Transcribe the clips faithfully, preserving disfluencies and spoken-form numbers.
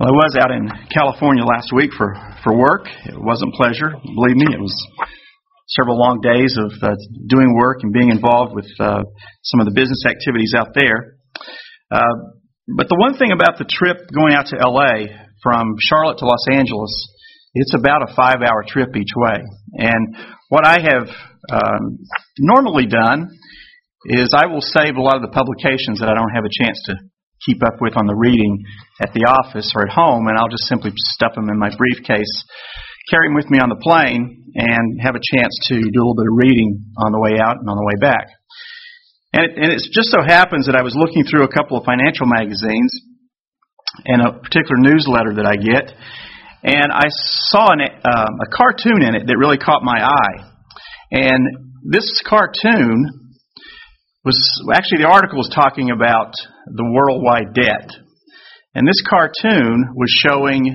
Well, I was out in California last week for, for work. It wasn't pleasure. Believe me, it was several long days of uh, doing work and being involved with uh, some of the business activities out there. Uh, but the one thing about the trip going out to L A from Charlotte to Los Angeles, it's about a five-hour trip each way. And what I have um, normally done is I will save a lot of the publications that I don't have a chance to keep up with on the reading at the office or at home, and I'll just simply stuff them in my briefcase, carry them with me on the plane, and have a chance to do a little bit of reading on the way out and on the way back. And it, and it just so happens that I was looking through a couple of financial magazines and a particular newsletter that I get, and I saw an, um, a cartoon in it that really caught my eye. And this cartoon was actually, the article was talking about the worldwide debt. And this cartoon was showing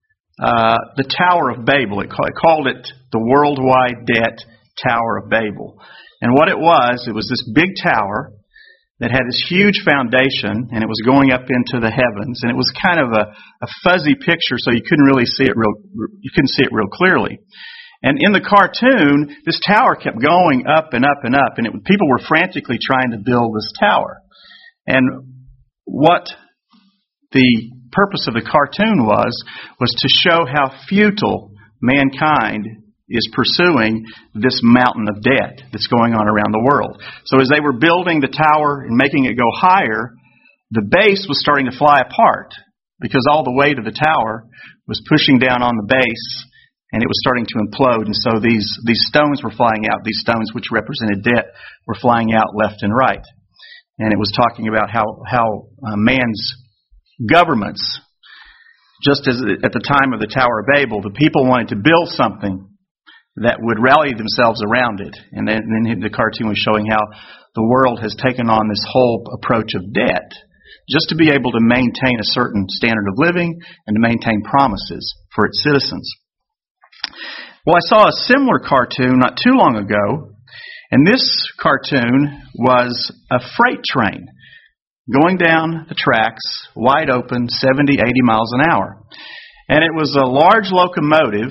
uh, the Tower of Babel. It, it called it the Worldwide Debt Tower of Babel. And what it was, it was this big tower that had this huge foundation, and it was going up into the heavens. And it was kind of a, a fuzzy picture, so you couldn't really see it real. You couldn't see it real clearly. And in the cartoon, this tower kept going up and up and up, and it, people were frantically trying to build this tower. And what the purpose of the cartoon was, was to show how futile mankind is pursuing this mountain of debt that's going on around the world. So as they were building the tower and making it go higher, the base was starting to fly apart because all the weight of the tower was pushing down on the base, and it was starting to implode. And so these, these stones were flying out. These stones, which represented debt, were flying out left and right. And it was talking about how, how uh, man's governments, just as at the time of the Tower of Babel, the people wanted to build something that would rally themselves around it. And then, and then the cartoon was showing how the world has taken on this whole approach of debt just to be able to maintain a certain standard of living and to maintain promises for its citizens. Well, I saw a similar cartoon not too long ago, and this cartoon was a freight train going down the tracks, wide open, seventy, eighty miles an hour. And it was a large locomotive,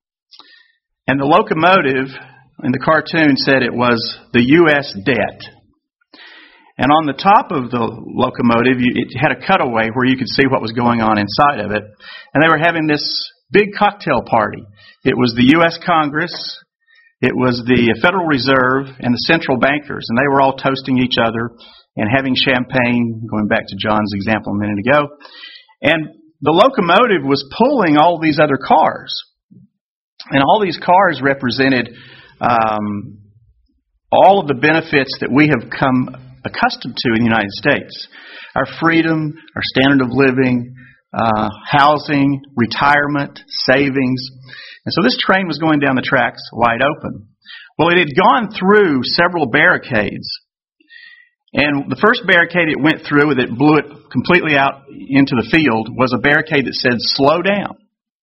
and the locomotive in the cartoon said it was the U S debt. And on the top of the locomotive, it had a cutaway where you could see what was going on inside of it. And they were having this big cocktail party. It was the U S Congress, it was the Federal Reserve, and the central bankers. And they were all toasting each other and having champagne, going back to John's example a minute ago. And the locomotive was pulling all these other cars. And all these cars represented um, all of the benefits that we have come accustomed to in the United States. Our freedom, our standard of living, uh, housing, retirement, savings. And so this train was going down the tracks wide open. Well, it had gone through several barricades. And the first barricade it went through that blew it completely out into the field was a barricade that said, slow down.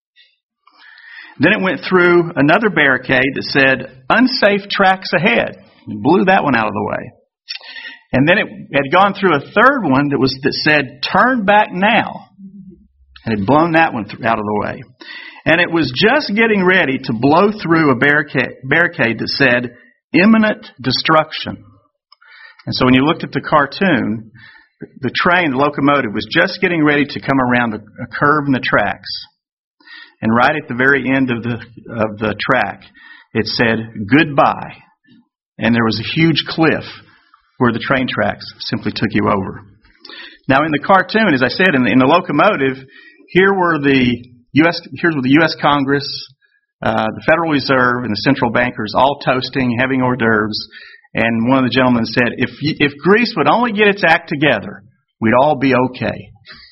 Then it went through another barricade that said, unsafe tracks ahead. It blew that one out of the way. And then it had gone through a third one that was that said, turn back now. And it had blown that one out of the way. And it was just getting ready to blow through a barricade, barricade that said, imminent destruction. And so when you looked at the cartoon, the train, the locomotive, was just getting ready to come around a, a curve in the tracks. And right at the very end of the of the track, it said, goodbye. And there was a huge cliff where the train tracks simply took you over. Now in the cartoon, as I said, in the, in the locomotive, here were the U S Here's were the U S Congress, uh, the Federal Reserve, and the central bankers all toasting, having hors d'oeuvres. And one of the gentlemen said, if if Greece would only get its act together, we'd all be okay.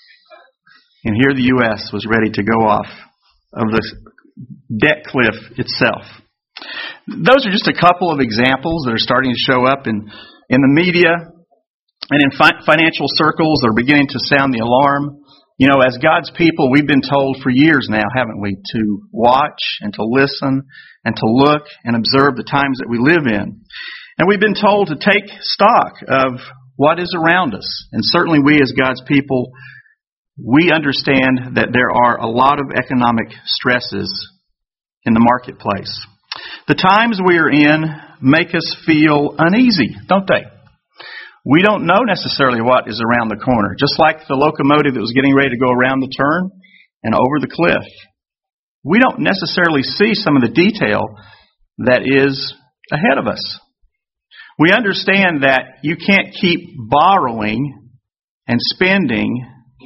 And here the U S was ready to go off of the debt cliff itself. Those are just a couple of examples that are starting to show up in, in the media and in fi- financial circles that are beginning to sound the alarm. You know, as God's people, we've been told for years now, haven't we, to watch and to listen and to look and observe the times that we live in. And we've been told to take stock of what is around us. And certainly we as God's people we understand that there are a lot of economic stresses in the marketplace. The times we are in make us feel uneasy, don't they? We don't know necessarily what is around the corner. Just like the locomotive that was getting ready to go around the turn and over the cliff. We don't necessarily see some of the detail that is ahead of us. We understand that you can't keep borrowing and spending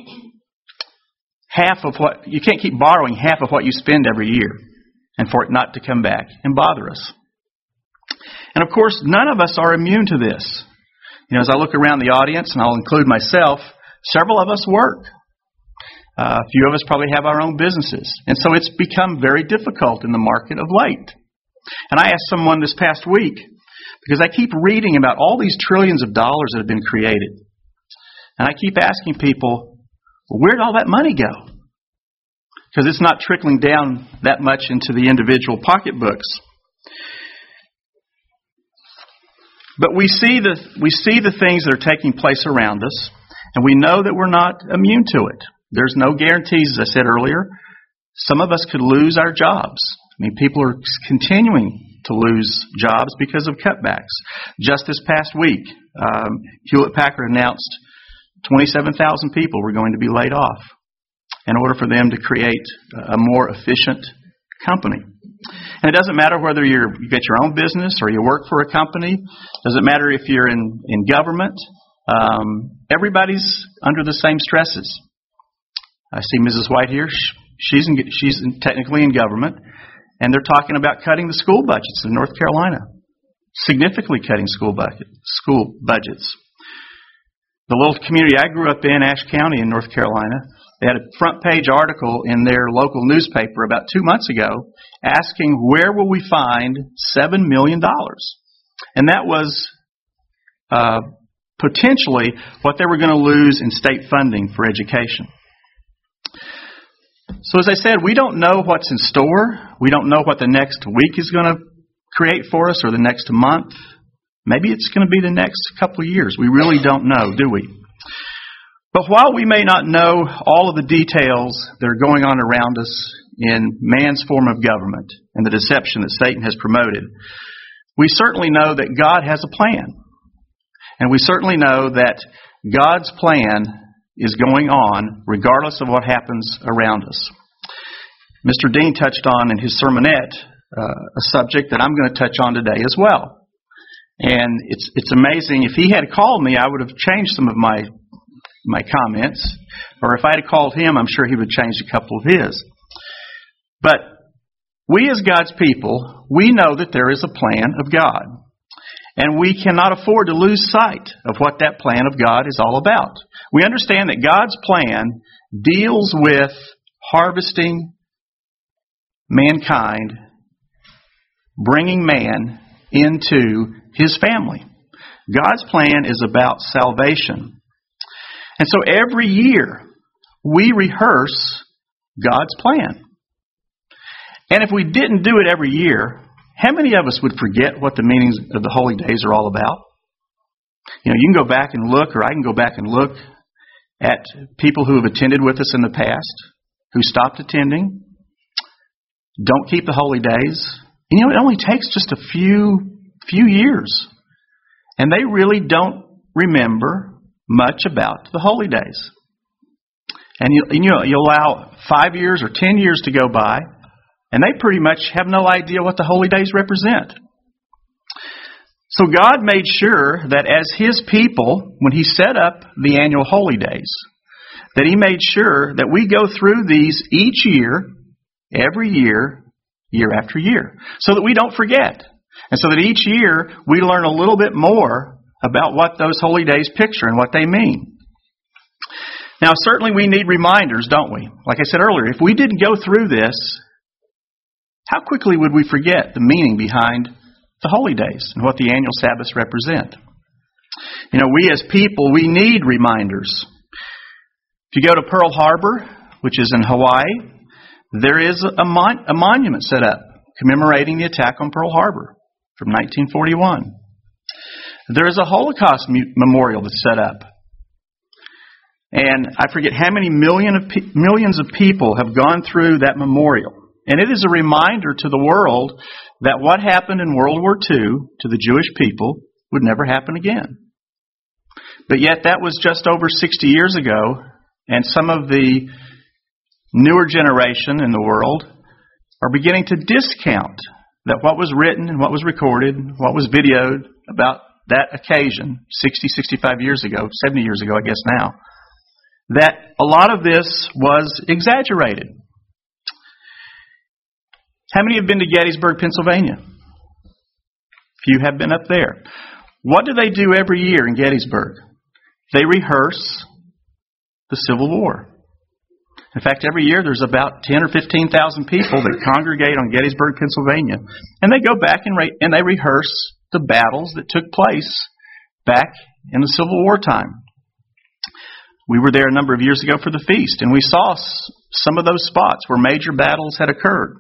half of what, you can't keep borrowing half of what you spend every year and for it not to come back and bother us. And of course, none of us are immune to this. You know, as I look around the audience, and I'll include myself, several of us work. Uh, a few of us probably have our own businesses. And so it's become very difficult in the market of late. And I asked someone this past week, because I keep reading about all these trillions of dollars that have been created. And I keep asking people, well, where did all that money go? Because it's not trickling down that much into the individual pocketbooks. But we see the we see the things that are taking place around us, and we know that we're not immune to it. There's no guarantees, as I said earlier. Some of us could lose our jobs. I mean, people are continuing to lose jobs because of cutbacks. Just this past week, um, Hewlett-Packard announced twenty-seven thousand people were going to be laid off in order for them to create a more efficient company. And it doesn't matter whether you're, you get your own business or you work for a company. It doesn't matter if you're in, in government. Um, everybody's under the same stresses. I see Missus White here. She's in, she's in, technically in government. And they're talking about cutting the school budgets in North Carolina. Significantly cutting school, bucket, school budgets. The little community I grew up in, Ashe County in North Carolina, they had a front page article in their local newspaper about two months ago asking where will we find seven million dollars. And that was uh, potentially what they were going to lose in state funding for education. So as I said, we don't know what's in store. We don't know what the next week is going to create for us or the next month. Maybe it's going to be the next couple of years. We really don't know, do we? But while we may not know all of the details that are going on around us in man's form of government and the deception that Satan has promoted, we certainly know that God has a plan. And we certainly know that God's plan is going on regardless of what happens around us. Mister Dean touched on in his sermonette uh, a subject that I'm going to touch on today as well. And it's it's amazing. If he had called me, I would have changed some of my my comments. Or if I had called him, I'm sure he would change a couple of his. But we as God's people, we know that there is a plan of God. And we cannot afford to lose sight of what that plan of God is all about. We understand that God's plan deals with harvesting mankind, bringing man into His family. God's plan is about salvation. And so every year we rehearse God's plan. And if we didn't do it every year, how many of us would forget what the meanings of the holy days are all about? You know, you can go back and look, or I can go back and look at people who have attended with us in the past, who stopped attending, don't keep the holy days. And you know, it only takes just a few few years. And they really don't remember much about the holy days. And you, you know, you allow five years or ten years to go by, and they pretty much have no idea what the holy days represent. So God made sure that as His people, when He set up the annual holy days, that He made sure that we go through these each year, every year, year after year, so that we don't forget. And so that each year we learn a little bit more about what those holy days picture and what they mean. Now, certainly we need reminders, don't we? Like I said earlier, if we didn't go through this, how quickly would we forget the meaning behind the holy days and what the annual Sabbaths represent? You know, we as people, we need reminders. If you go to Pearl Harbor, which is in Hawaii, there is a, mon- a monument set up commemorating the attack on Pearl Harbor from nineteen forty-one. There is a Holocaust mu- memorial that's set up. And I forget how many million of pe- millions of people have gone through that memorial. And it is a reminder to the world that what happened in World War Two to the Jewish people would never happen again. But yet that was just over sixty years ago, and some of the newer generation in the world are beginning to discount that what was written and what was recorded, what was videoed about that occasion sixty, sixty-five years ago, seventy years ago, I guess now, that a lot of this was exaggerated. How many have been to Gettysburg, Pennsylvania? Few have been up there. What do they do every year in Gettysburg? They rehearse the Civil War. In fact, every year there's about ten or fifteen thousand people that congregate on Gettysburg, Pennsylvania, and they go back and, re- and they rehearse the battles that took place back in the Civil War time. We were there a number of years ago for the feast, and we saw s- some of those spots where major battles had occurred.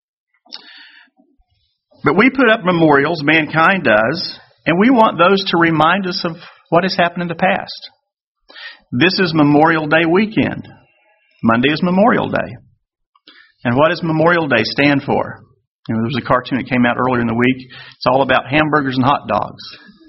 But we put up memorials, mankind does, and we want those to remind us of what has happened in the past. This is Memorial Day weekend. Monday is Memorial Day. And what does Memorial Day stand for? You know, there was a cartoon that came out earlier in the week. It's all about hamburgers and hot dogs,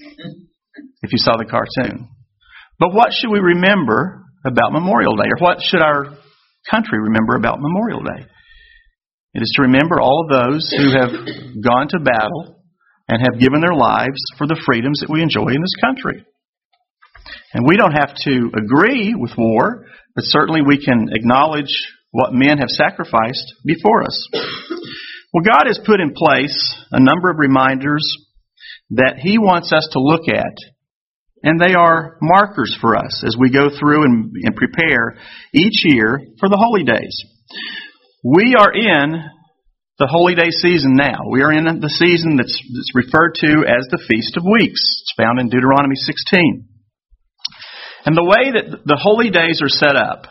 if you saw the cartoon. But what should we remember about Memorial Day? Or what should our country remember about Memorial Day? It is to remember all of those who have gone to battle and have given their lives for the freedoms that we enjoy in this country. And we don't have to agree with war, but certainly we can acknowledge what men have sacrificed before us. Well, God has put in place a number of reminders that He wants us to look at, and they are markers for us as we go through and, and prepare each year for the holy days. We are in the holy day season now. We are in the season that's, that's referred to as the Feast of Weeks. It's found in Deuteronomy sixteen. And the way that the holy days are set up,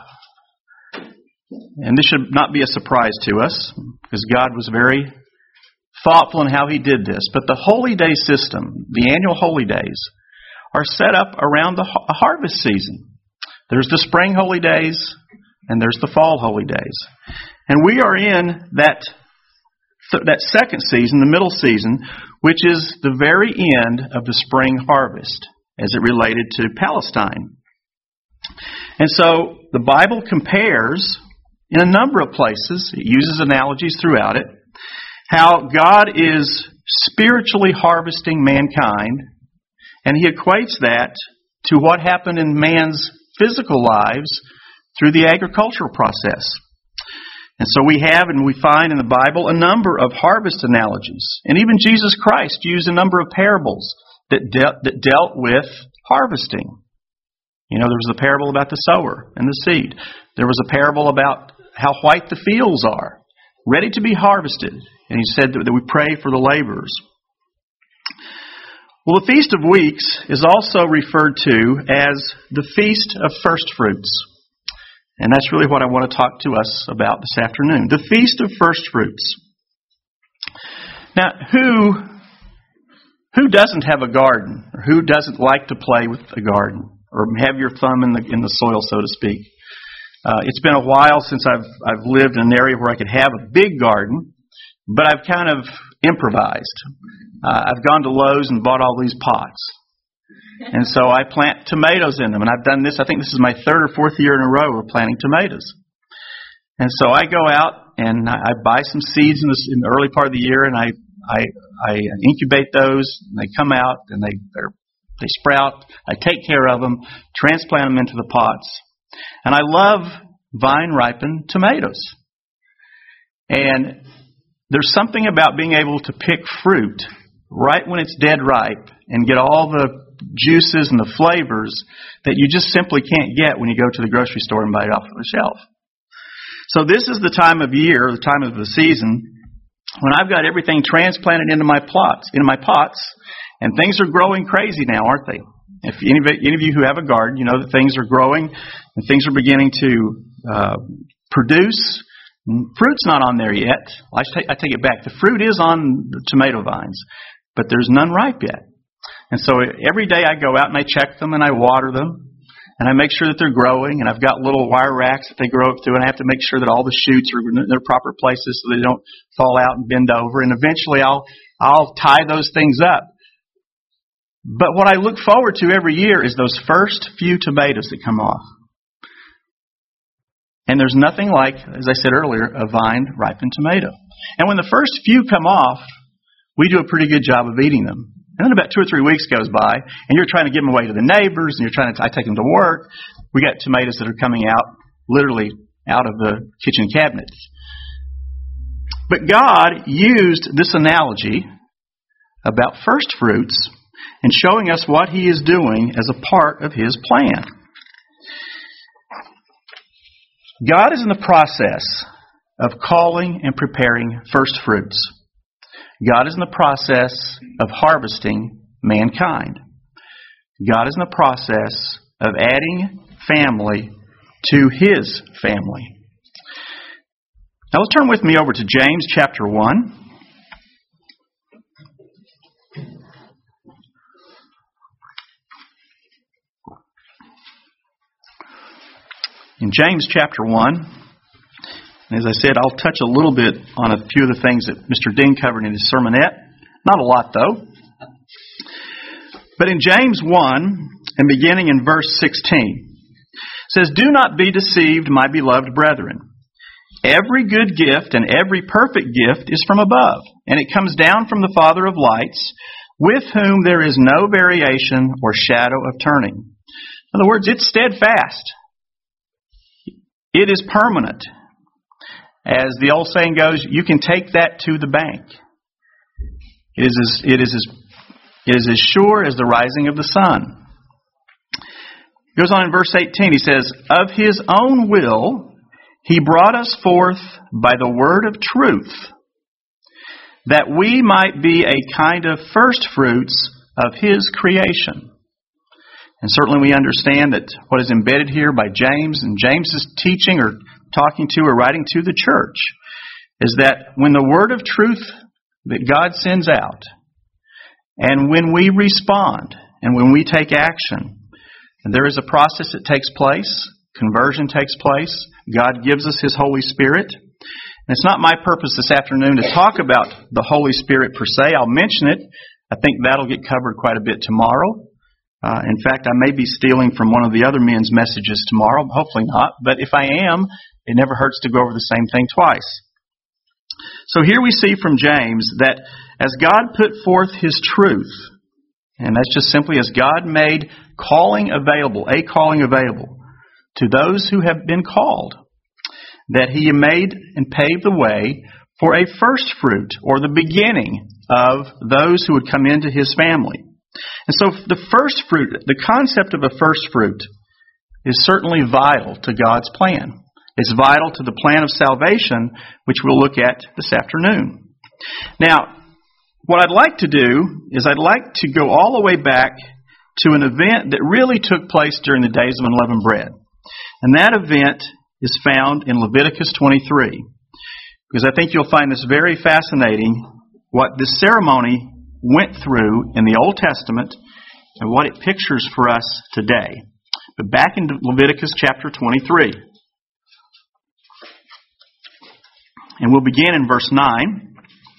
and this should not be a surprise to us, because God was very thoughtful in how He did this, but the holy day system, the annual holy days, are set up around the harvest season. There's the spring holy days, and there's the fall holy days. And we are in that that second season, the middle season, which is the very end of the spring harvest, as it related to Palestine. And so the Bible compares, in a number of places, it uses analogies throughout it, how God is spiritually harvesting mankind, and He equates that to what happened in man's physical lives through the agricultural process. And so we have and we find in the Bible a number of harvest analogies. And even Jesus Christ used a number of parables that, de- that dealt with harvesting. You know, there was a parable about the sower and the seed. There was a parable about how white the fields are, ready to be harvested. And He said that we pray for the laborers. Well, the Feast of Weeks is also referred to as the Feast of First Fruits. And that's really what I want to talk to us about this afternoon. The Feast of First Fruits. Now, who who doesn't have a garden? Or who doesn't like to play with a garden? Or have your thumb in the in the soil, so to speak? Uh, it's been a while since I've I've lived in an area where I could have a big garden, but I've kind of improvised. Uh, I've gone to Lowe's and bought all these pots. And so I plant tomatoes in them. And I've done this, I think this is my third or fourth year in a row of planting tomatoes. And so I go out and I buy some seeds in the, in the early part of the year, and I I, I incubate those, and they come out, and they they're, they sprout. I take care of them, transplant them into the pots. And I love vine-ripened tomatoes. And there's something about being able to pick fruit right when it's dead ripe and get all the juices and the flavors that you just simply can't get when you go to the grocery store and buy it off the shelf. So this is the time of year, the time of the season, when I've got everything transplanted into my plots, into my pots, and things are growing crazy now, aren't they? If any of, any of you who have a garden, you know that things are growing and things are beginning to uh, produce. Fruit's not on there yet. I take, I take it back. The fruit is on the tomato vines, but there's none ripe yet. And so every day I go out and I check them and I water them. And I make sure that they're growing, and I've got little wire racks that they grow up through, and I have to make sure that all the shoots are in their proper places so they don't fall out and bend over. And eventually I'll I'll tie those things up. But what I look forward to every year is those first few tomatoes that come off. And there's nothing like, as I said earlier, a vine-ripened tomato. And when the first few come off, we do a pretty good job of eating them. And then about two or three weeks goes by, and you're trying to give them away to the neighbors, and you're trying to, I take them to work. We got tomatoes that are coming out, literally out of the kitchen cabinets. But God used this analogy about first fruits in showing us what He is doing as a part of His plan. God is in the process of calling and preparing first fruits. God is in the process of harvesting mankind. God is in the process of adding family to His family. Now let's turn with me over to James chapter one. In James chapter one, and as I said, I'll touch a little bit on a few of the things that Mister Dean covered in his sermonette. Not a lot, though. But in James one, and beginning in verse sixteen, it says, "Do not be deceived, my beloved brethren. Every good gift and every perfect gift is from above, and it comes down from the Father of lights, with whom there is no variation or shadow of turning." In other words, it's steadfast. It is permanent. As the old saying goes, you can take that to the bank. It is as, it is as, it is as sure as the rising of the sun. It goes on in verse eighteen. He says, "Of His own will He brought us forth by the word of truth, that we might be a kind of first fruits of His creation." And certainly we understand that what is embedded here by James, and James is teaching or talking to or writing to the church, is that when the word of truth that God sends out, and when we respond, and when we take action, and there is a process that takes place, conversion takes place, God gives us His Holy Spirit. And it's not my purpose this afternoon to talk about the Holy Spirit per se. I'll mention it. I think that'll get covered quite a bit tomorrow. Uh, in fact, I may be stealing from one of the other men's messages tomorrow. Hopefully not. But if I am, it never hurts to go over the same thing twice. So here we see from James that as God put forth His truth, and that's just simply as God made calling available, a calling available to those who have been called, that He made and paved the way for a first fruit, or the beginning of those who would come into His family. And so the first fruit, the concept of a first fruit, is certainly vital to God's plan. It's vital to the plan of salvation, which we'll look at this afternoon. Now, what I'd like to do is I'd like to go all the way back to an event that really took place during the days of unleavened bread. And that event is found in Leviticus twenty-three. Because I think you'll find this very fascinating, what this ceremony went through in the Old Testament and what it pictures for us today. But back in Leviticus chapter twenty-three. And we'll begin in verse nine.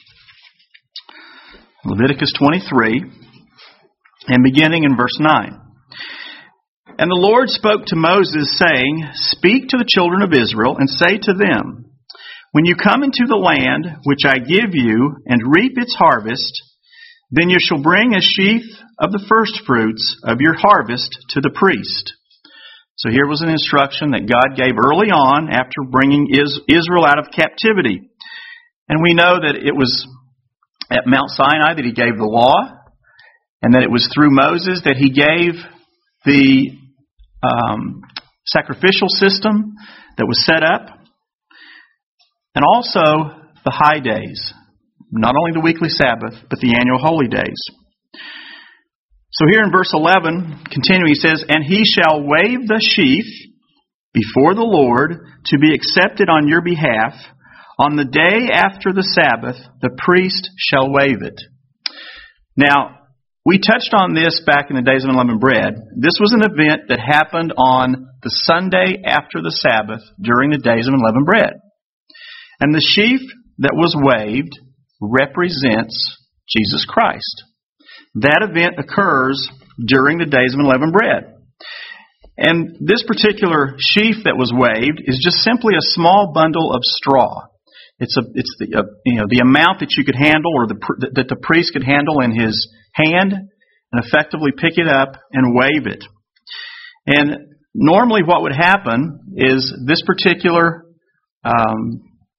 Leviticus twenty-three, and beginning in verse nine. "And the Lord spoke to Moses, saying, Speak to the children of Israel, and say to them, When you come into the land which I give you, and reap its harvest, then you shall bring a sheaf of the first fruits of your harvest to the priest." So here was an instruction that God gave early on after bringing Israel out of captivity. And we know that it was at Mount Sinai that He gave the law, and that it was through Moses that He gave the um, sacrificial system that was set up, and also the high days. Not only the weekly Sabbath, but the annual holy days. So here in verse eleven, continuing, he says, "And he shall wave the sheaf before the Lord to be accepted on your behalf. On the day after the Sabbath, the priest shall wave it." Now, we touched on this back in the Days of Unleavened Bread. This was an event that happened on the Sunday after the Sabbath during the Days of Unleavened Bread. And the sheaf that was waved represents Jesus Christ. That event occurs during the Days of Unleavened Bread. And this particular sheaf that was waved is just simply a small bundle of straw. It's a it's the uh, you know the amount that you could handle, or the that the priest could handle in his hand, and effectively pick it up and wave it. And normally, what would happen is this particular um,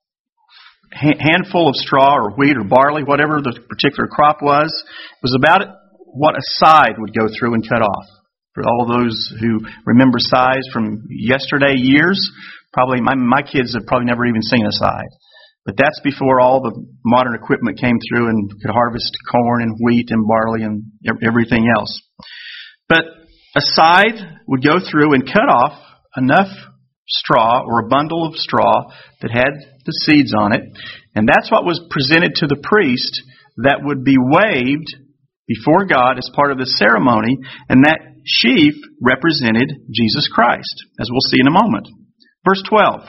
handful of straw or wheat or barley, whatever the particular crop was, was about what a scythe would go through and cut off. For all those who remember scythes from yesterday years, probably my my kids have probably never even seen a scythe. But that's before all the modern equipment came through and could harvest corn and wheat and barley and everything else. But a scythe would go through and cut off enough straw, or a bundle of straw that had the seeds on it. And that's what was presented to the priest that would be waved before God as part of the ceremony. And that sheaf represented Jesus Christ, as we'll see in a moment. Verse twelve.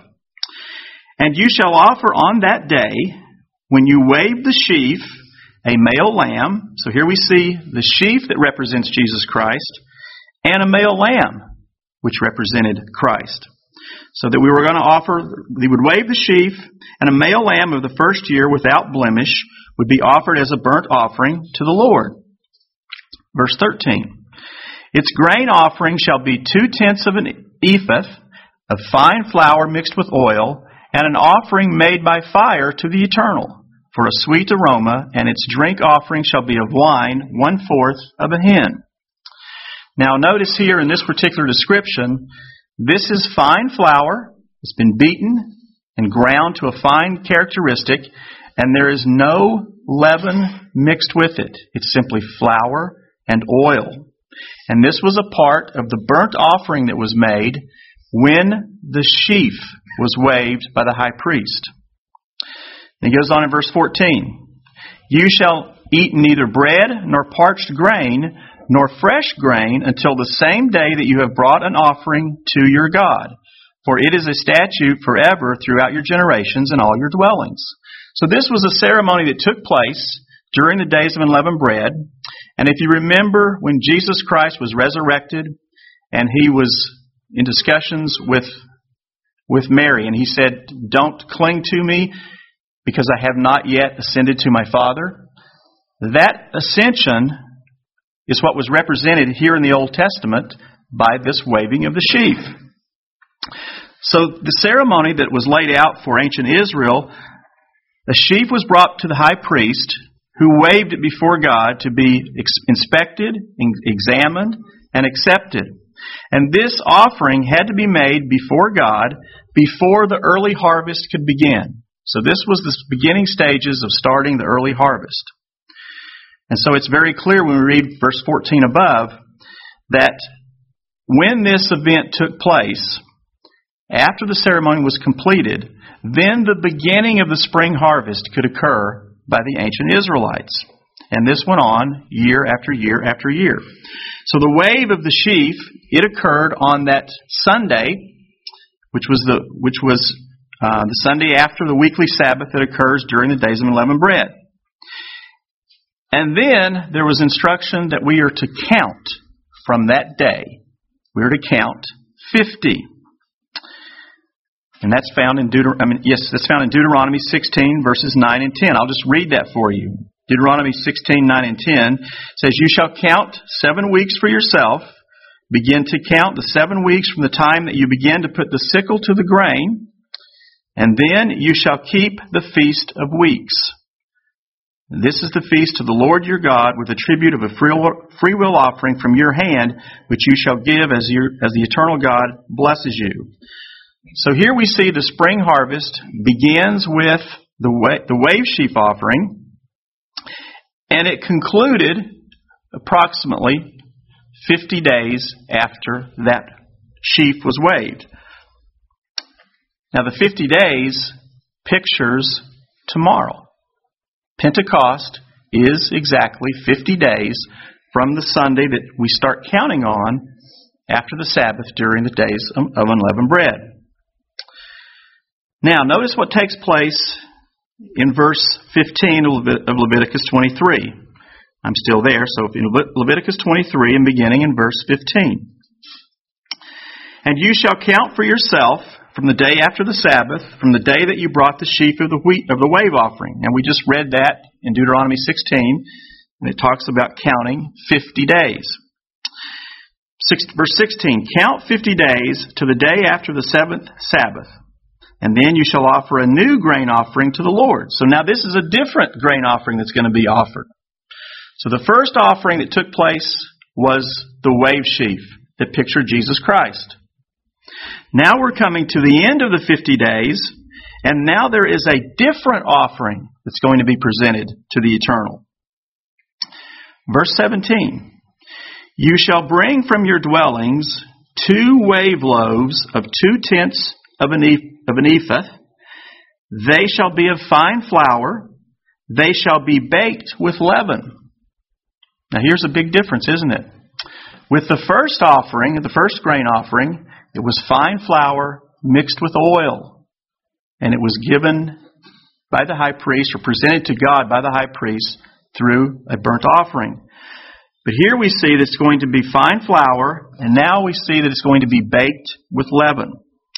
And you shall offer on that day, when you wave the sheaf, a male lamb. So here we see the sheaf that represents Jesus Christ, and a male lamb, which represented Christ. So that we were going to offer, we would wave the sheaf, and a male lamb of the first year without blemish would be offered as a burnt offering to the Lord. Verse thirteen. Its grain offering shall be two-tenths of an ephah of fine flour mixed with oil, and an offering made by fire to the Eternal, for a sweet aroma, and its drink offering shall be of wine, one-fourth of a hin. Now notice here in this particular description, this is fine flour. It's been beaten and ground to a fine characteristic, and there is no leaven mixed with it. It's simply flour and oil. And this was a part of the burnt offering that was made when the sheaf was waved by the high priest. And he goes on in verse fourteen. You shall eat neither bread nor parched grain nor fresh grain until the same day that you have brought an offering to your God. For it is a statute forever throughout your generations and all your dwellings. So this was a ceremony that took place during the Days of Unleavened Bread. And if you remember when Jesus Christ was resurrected and he was in discussions with with Mary, and he said, don't cling to me because I have not yet ascended to my Father. That ascension is what was represented here in the Old Testament by this waving of the sheaf. So the ceremony that was laid out for ancient Israel, the sheaf was brought to the high priest, who waved it before God to be inspected, examined, and accepted. And this offering had to be made before God before the early harvest could begin. So this was the beginning stages of starting the early harvest. And so it's very clear when we read verse fourteen above that when this event took place, after the ceremony was completed, then the beginning of the spring harvest could occur by the ancient Israelites. And this went on year after year after year. So the wave of the sheaf, it occurred on that Sunday, which was the which was uh, the Sunday after the weekly Sabbath that occurs during the Days of Unleavened Bread. And then there was instruction that we are to count from that day. We are to count fifty. And that's found in Deuter- I mean, yes, that's found in Deuteronomy sixteen, verses nine and ten. I'll just read that for you. Deuteronomy sixteen, nine and ten says, You shall count seven weeks for yourself. Begin to count the seven weeks from the time that you begin to put the sickle to the grain. And then you shall keep the Feast of Weeks. This is the feast of the Lord your God, with a tribute of a free will offering from your hand, which you shall give as your as the eternal God blesses you. So here we see the spring harvest begins with the wa- the wave sheaf offering, and it concluded approximately fifty days after that sheaf was waved. Now the fifty days pictures tomorrow. Pentecost is exactly fifty days from the Sunday that we start counting on after the Sabbath during the days of unleavened bread. Now, notice what takes place in verse fifteen of Leviticus twenty-three. I'm still there, so in Leviticus twenty-three and beginning in verse fifteen. And you shall count for yourself from the day after the Sabbath, from the day that you brought the sheaf of the wheat of the wave offering. And we just read that in Deuteronomy sixteen, and it talks about counting fifty days. Six, verse sixteen, count fifty days to the day after the seventh Sabbath, and then you shall offer a new grain offering to the Lord. So now this is a different grain offering that's going to be offered. So the first offering that took place was the wave sheaf that pictured Jesus Christ. Now we're coming to the end of the fifty days, and now there is a different offering that's going to be presented to the Eternal. Verse seventeen, you shall bring from your dwellings two wave loaves of two tenths of an, of an ephah. They shall be of fine flour. They shall be baked with leaven. Now here's a big difference, isn't it? With the first offering, the first grain offering, it was fine flour mixed with oil. And it was given by the high priest, or presented to God by the high priest through a burnt offering. But here we see that it's going to be fine flour, and now we see that it's going to be baked with leaven.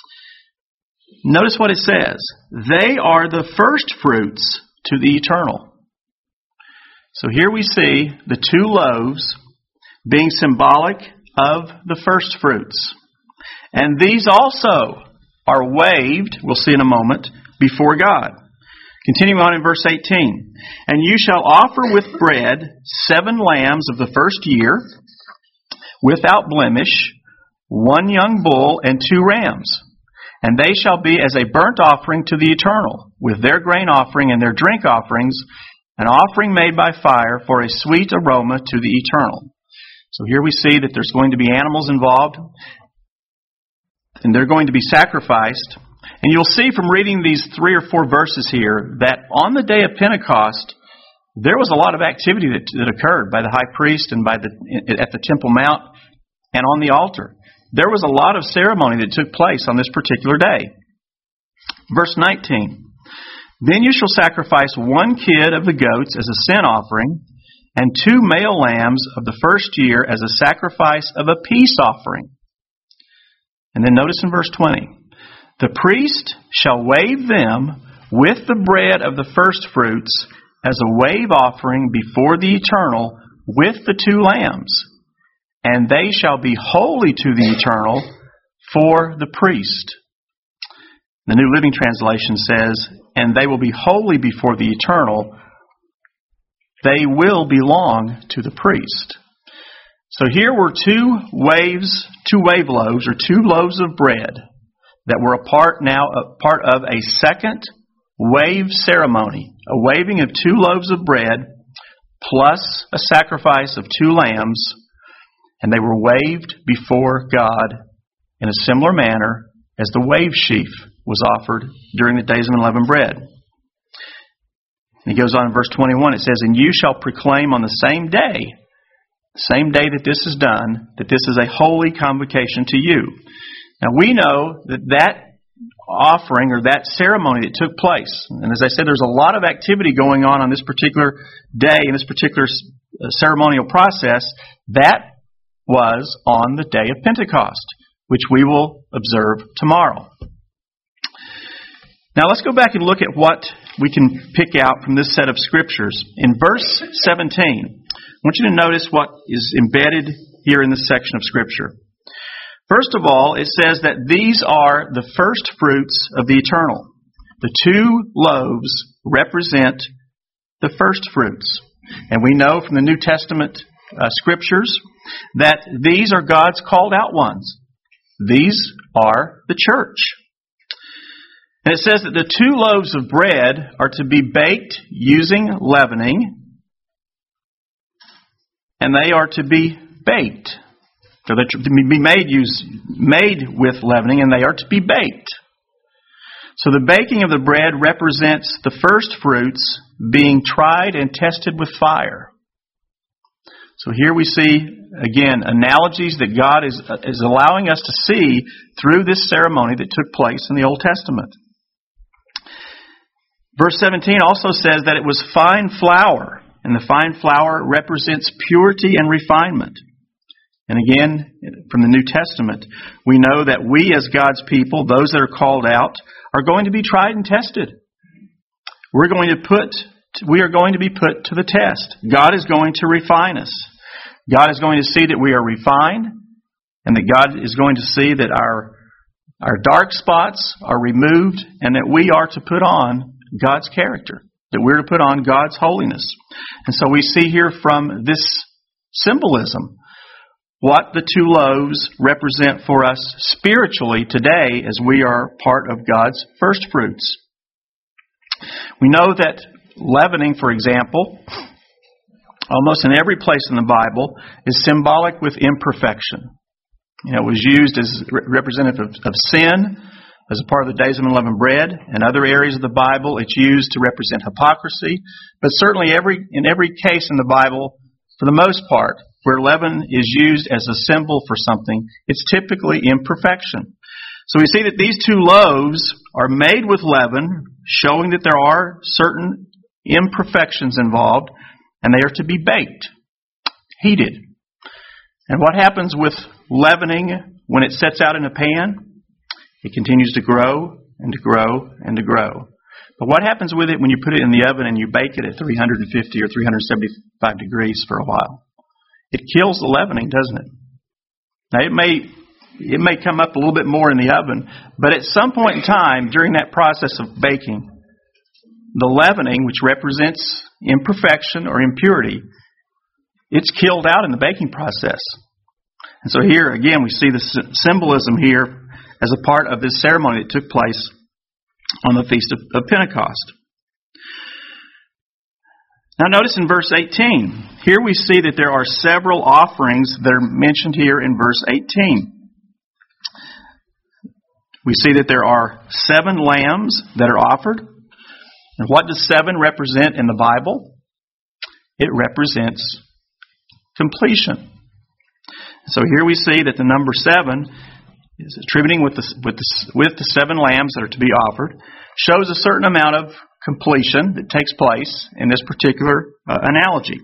Notice what it says. They are the first fruits to the Eternal. So here we see the two loaves being symbolic of the first fruits. And these also are waved, we'll see in a moment, before God. Continuing on in verse eighteen. And you shall offer with bread seven lambs of the first year, without blemish, one young bull and two rams. And they shall be as a burnt offering to the Eternal, with their grain offering and their drink offerings, an offering made by fire for a sweet aroma to the Eternal. So here we see that there's going to be animals involved, and they're going to be sacrificed. And you'll see from reading these three or four verses here that on the day of Pentecost, there was a lot of activity that, that occurred by the high priest and by the at the Temple Mount and on the altar. There was a lot of ceremony that took place on this particular day. Verse nineteen. Then you shall sacrifice one kid of the goats as a sin offering, and two male lambs of the first year as a sacrifice of a peace offering. And then notice in verse twenty. The priest shall wave them with the bread of the first fruits as a wave offering before the Eternal with the two lambs. And they shall be holy to the Eternal for the priest. The New Living Translation says, and they will be holy before the Eternal. They will belong to the priest. So here were two waves, two wave loaves, or two loaves of bread that were a part now, a part of a second wave ceremony, a waving of two loaves of bread plus a sacrifice of two lambs, and they were waved before God in a similar manner as the wave sheaf was offered during the days of unleavened bread. And he goes on in verse twenty-one, it says, and you shall proclaim on the same day, same day that this is done, that this is a holy convocation to you. Now we know that that offering or that ceremony that took place, and as I said, there's a lot of activity going on on this particular day, in this particular ceremonial process, that was on the day of Pentecost, which we will observe tomorrow. Now let's go back and look at what we can pick out from this set of scriptures. In verse seventeen, I want you to notice what is embedded here in this section of scripture. First of all, it says that these are the first fruits of the Eternal. The two loaves represent the first fruits. And we know from the New Testament uh, scriptures that these are God's called out ones. These are the church. And it says that the two loaves of bread are to be baked using leavening, and they are to be baked. So they're to be made, use, made with leavening, and they are to be baked. So the baking of the bread represents the first fruits being tried and tested with fire. So here we see, again, analogies that God is, is allowing us to see through this ceremony that took place in the Old Testament. Verse seventeen also says that it was fine flour, and the fine flour represents purity and refinement. And again, from the New Testament, we know that we as God's people, those that are called out, are going to be tried and tested. We're going to put, we are going to be put to the test. God is going to refine us. God is going to see that we are refined, and that God is going to see that our, our dark spots are removed, and that we are to put on God's character, that we're to put on God's holiness. And so we see here from this symbolism what the two loaves represent for us spiritually today as we are part of God's first fruits. We know that leavening, for example, almost in every place in the Bible, is symbolic with imperfection. You know, it was used as representative of, of sin, as a part of the days of unleavened bread. In other areas of the Bible, it's used to represent hypocrisy. But certainly every in every case in the Bible, for the most part, where leaven is used as a symbol for something, it's typically imperfection. So we see that these two loaves are made with leaven, showing that there are certain imperfections involved, and they are to be baked, heated. And what happens with leavening when it sets out in a pan? It continues to grow and to grow and to grow. But what happens with it when you put it in the oven and you bake it at three hundred fifty or three hundred seventy-five degrees for a while? It kills the leavening, doesn't it? Now, it may it may come up a little bit more in the oven, but at some point in time during that process of baking, the leavening, which represents imperfection or impurity, it's killed out in the baking process. And so here, again, we see the symbolism here as a part of this ceremony that took place on the Feast of, of Pentecost. Now notice in verse eighteen, here we see that there are several offerings that are mentioned here in verse eighteen. We see that there are seven lambs that are offered. And what does seven represent in the Bible? It represents completion. So here we see that the number seven is attributing with the, with the, with the seven lambs that are to be offered, shows a certain amount of completion that takes place in this particular uh, analogy.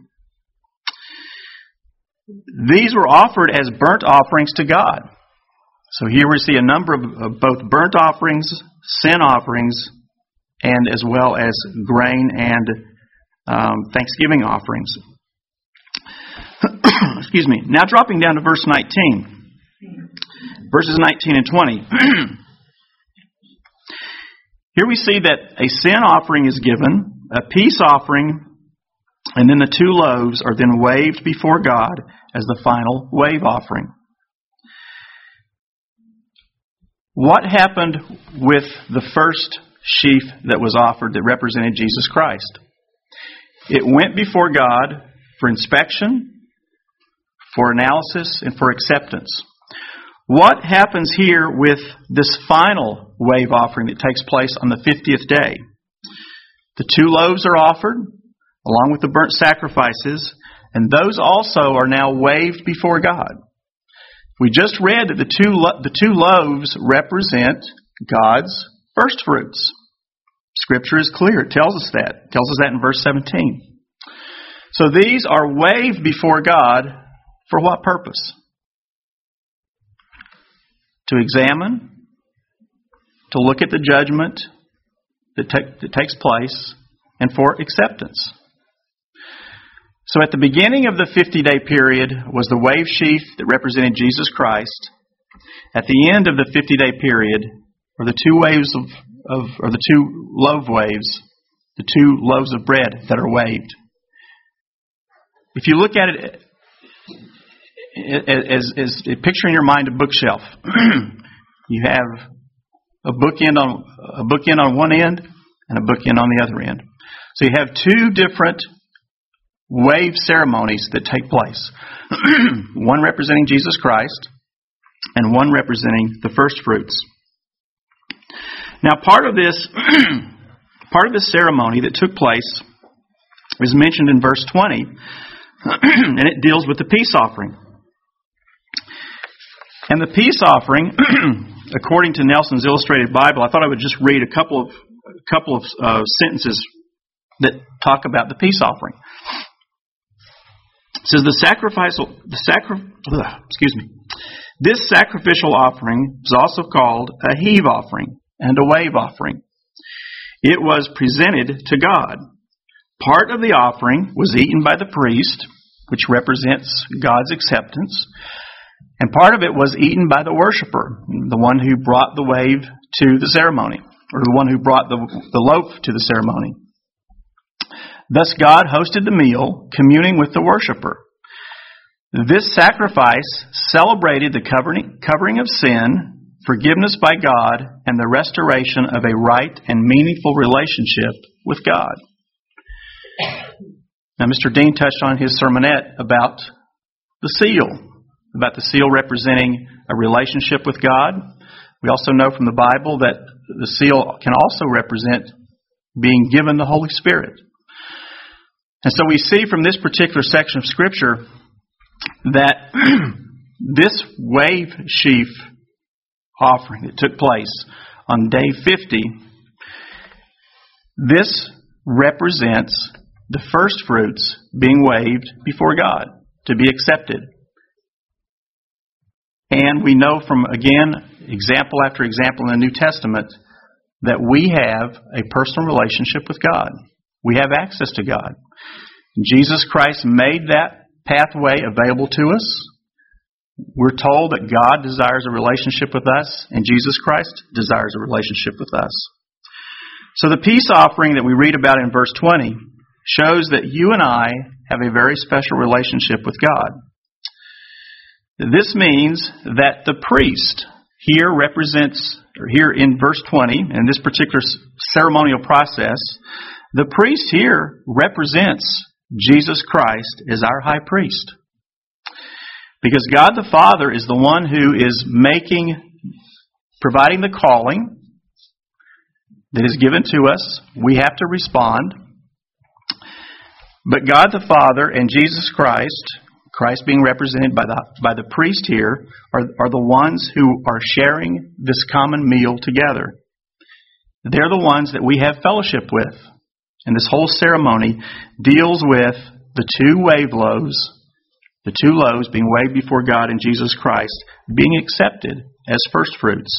These were offered as burnt offerings to God. So here we see a number of, of both burnt offerings, sin offerings, and as well as grain and um, thanksgiving offerings. Excuse me. Now dropping down to verse nineteen. Verses nineteen and twenty. Here we see that a sin offering is given, a peace offering, and then the two loaves are then waved before God as the final wave offering. What happened with the first sheaf that was offered that represented Jesus Christ? It went before God for inspection, for analysis, and for acceptance. What happens here with this final wave offering that takes place on the fiftieth day? The two loaves are offered, along with the burnt sacrifices, and those also are now waved before God. We just read that the two lo- the two loaves represent God's first fruits. Scripture is clear. It tells us that. It tells us that in verse seventeen. So these are waved before God for what purpose? To examine, to look at the judgment that, take, that takes place, and for acceptance. So at the beginning of the fifty-day period was the wave sheaf that represented Jesus Christ. At the end of the fifty-day period are the two waves of, of or the two loaf waves, the two loaves of bread that are waved. If you look at it as, as, as picture in your mind a bookshelf, you have a bookend on a bookend on one end and a bookend on the other end. So you have two different wave ceremonies that take place. One representing Jesus Christ and one representing the first fruits. Now part of this part of this ceremony that took place is mentioned in verse twenty. and it deals with the peace offering. And the peace offering, according to Nelson's Illustrated Bible, I thought I would just read a couple of a couple of uh, sentences that talk about the peace offering. It says the sacrificial, the sacri, ugh, excuse me. This sacrificial offering is also called a heave offering and a wave offering. It was presented to God. Part of the offering was eaten by the priest, which represents God's acceptance. And part of it was eaten by the worshiper, the one who brought the wave to the ceremony, or the one who brought the, the loaf to the ceremony. Thus God hosted the meal, communing with the worshiper. This sacrifice celebrated the covering, covering of sin, forgiveness by God, and the restoration of a right and meaningful relationship with God. Now, Mister Dean touched on his sermonette about the seal. About the seal representing a relationship with God. We also know from the Bible that the seal can also represent being given the Holy Spirit. And so we see from this particular section of Scripture that this wave sheaf offering that took place on day fifty, this represents the first fruits being waved before God to be accepted. And we know from, again, example after example in the New Testament, that we have a personal relationship with God. We have access to God. Jesus Christ made that pathway available to us. We're told that God desires a relationship with us, and Jesus Christ desires a relationship with us. So the peace offering that we read about in verse twenty shows that you and I have a very special relationship with God. This means that the priest here represents, or here in verse twenty, in this particular ceremonial process, the priest here represents Jesus Christ as our high priest. Because God the Father is the one who is making, providing the calling that is given to us. We have to respond. But God the Father and Jesus Christ, Christ being represented by the by the priest here, are, are the ones who are sharing this common meal together. They're the ones that we have fellowship with. And this whole ceremony deals with the two wave loaves, the two loaves being waved before God and Jesus Christ, being accepted as first fruits.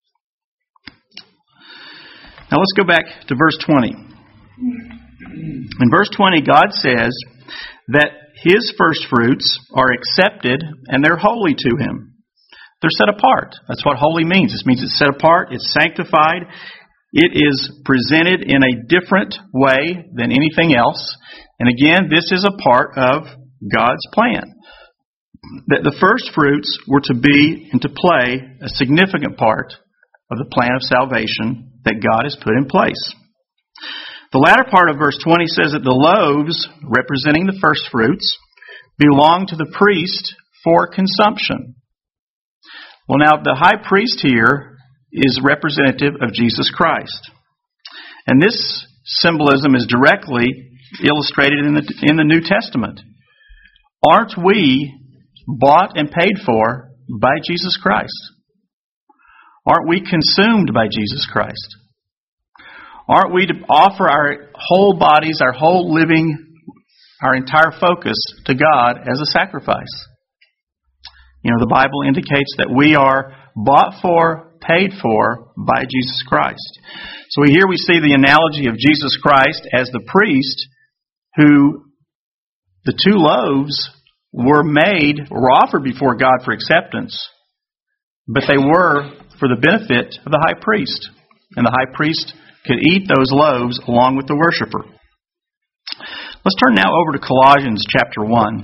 Now let's go back to verse twenty. In verse twenty, God says that His first fruits are accepted and they're holy to Him. They're set apart. That's what holy means. It means it's set apart, it's sanctified, it is presented in a different way than anything else. And again, this is a part of God's plan. That the first fruits were to be and to play a significant part of the plan of salvation that God has put in place. The latter part of verse twenty says that the loaves, representing the first fruits, belong to the priest for consumption. Well, now, the high priest here is representative of Jesus Christ. And this symbolism is directly illustrated in the, in the New Testament. Aren't we bought and paid for by Jesus Christ? Aren't we consumed by Jesus Christ? Aren't we to offer our whole bodies, our whole living, our entire focus to God as a sacrifice? You know, the Bible indicates that we are bought for, paid for by Jesus Christ. So here we see the analogy of Jesus Christ as the priest who the two loaves were made, were offered before God for acceptance, but they were for the benefit of the high priest. And the high priest could eat those loaves along with the worshiper. Let's turn now over to Colossians chapter one.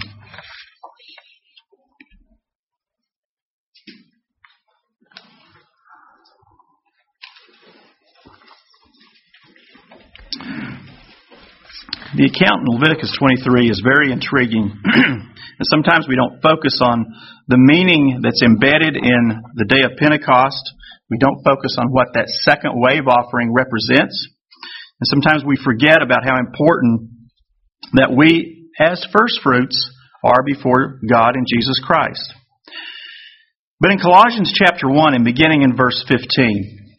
The account in Leviticus twenty-three is very intriguing. And sometimes we don't focus on the meaning that's embedded in the day of Pentecost. We don't focus on what that second wave offering represents. And sometimes we forget about how important that we as first fruits are before God in Jesus Christ. But in Colossians chapter one and beginning in verse fifteen,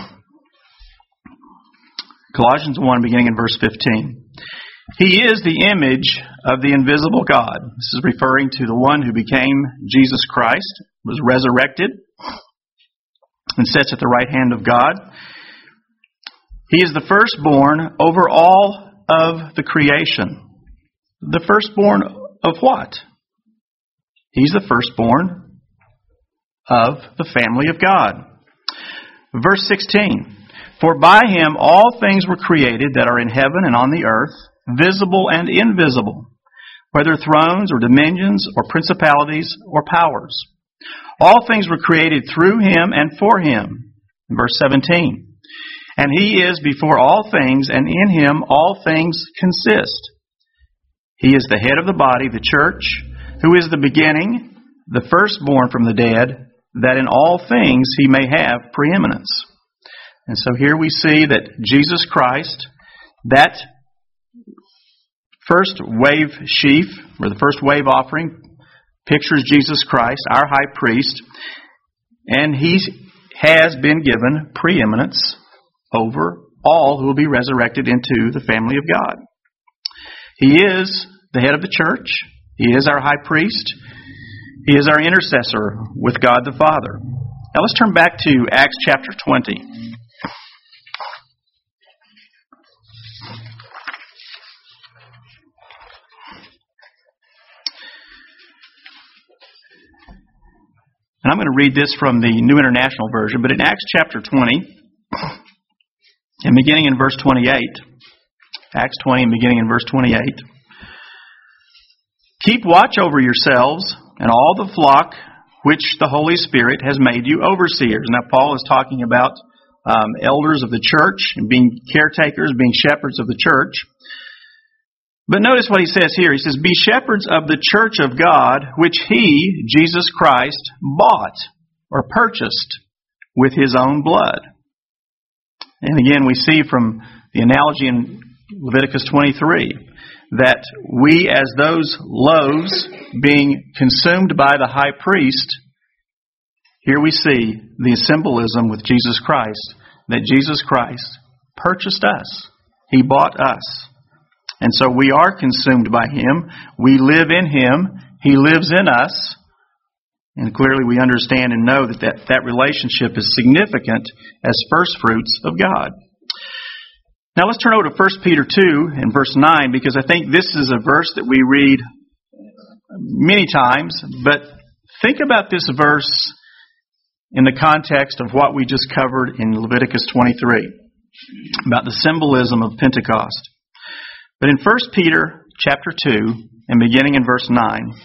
Colossians one beginning in verse fifteen, He is the image of the invisible God. This is referring to the one who became Jesus Christ, was resurrected, and sits at the right hand of God. He is the firstborn over all of the creation. The firstborn of what? He's the firstborn of the family of God. Verse sixteen, For by him all things were created that are in heaven and on the earth, visible and invisible, whether thrones or dominions or principalities or powers. All things were created through him and for him. Verse seventeen, And he is before all things, and in him all things consist. He is the head of the body, the church, who is the beginning, the firstborn from the dead, that in all things he may have preeminence. And so here we see that Jesus Christ, that first wave sheaf, or the first wave offering, pictures Jesus Christ, our high priest, and he has been given preeminence over all who will be resurrected into the family of God. He is the head of the church. He is our high priest. He is our intercessor with God the Father. Now let's turn back to Acts chapter twenty. And I'm going to read this from the New International Version, but in Acts chapter twenty, and beginning in verse twenty-eight, Acts twenty and beginning in verse twenty-eight, Keep watch over yourselves and all the flock which the Holy Spirit has made you overseers. Now Paul is talking about um, elders of the church and being caretakers, being shepherds of the church. But notice what he says here. He says, Be shepherds of the church of God, which he, Jesus Christ, bought or purchased with his own blood. And again, we see from the analogy in Leviticus twenty-three that we, as those loaves being consumed by the high priest, here we see the symbolism with Jesus Christ, that Jesus Christ purchased us. He bought us. And so we are consumed by him. We live in him. He lives in us. And clearly we understand and know that that, that relationship is significant as first fruits of God. Now let's turn over to First Peter two and verse nine, because I think this is a verse that we read many times. But think about this verse in the context of what we just covered in Leviticus twenty-three, about the symbolism of Pentecost. But in First Peter chapter two and beginning in verse nine,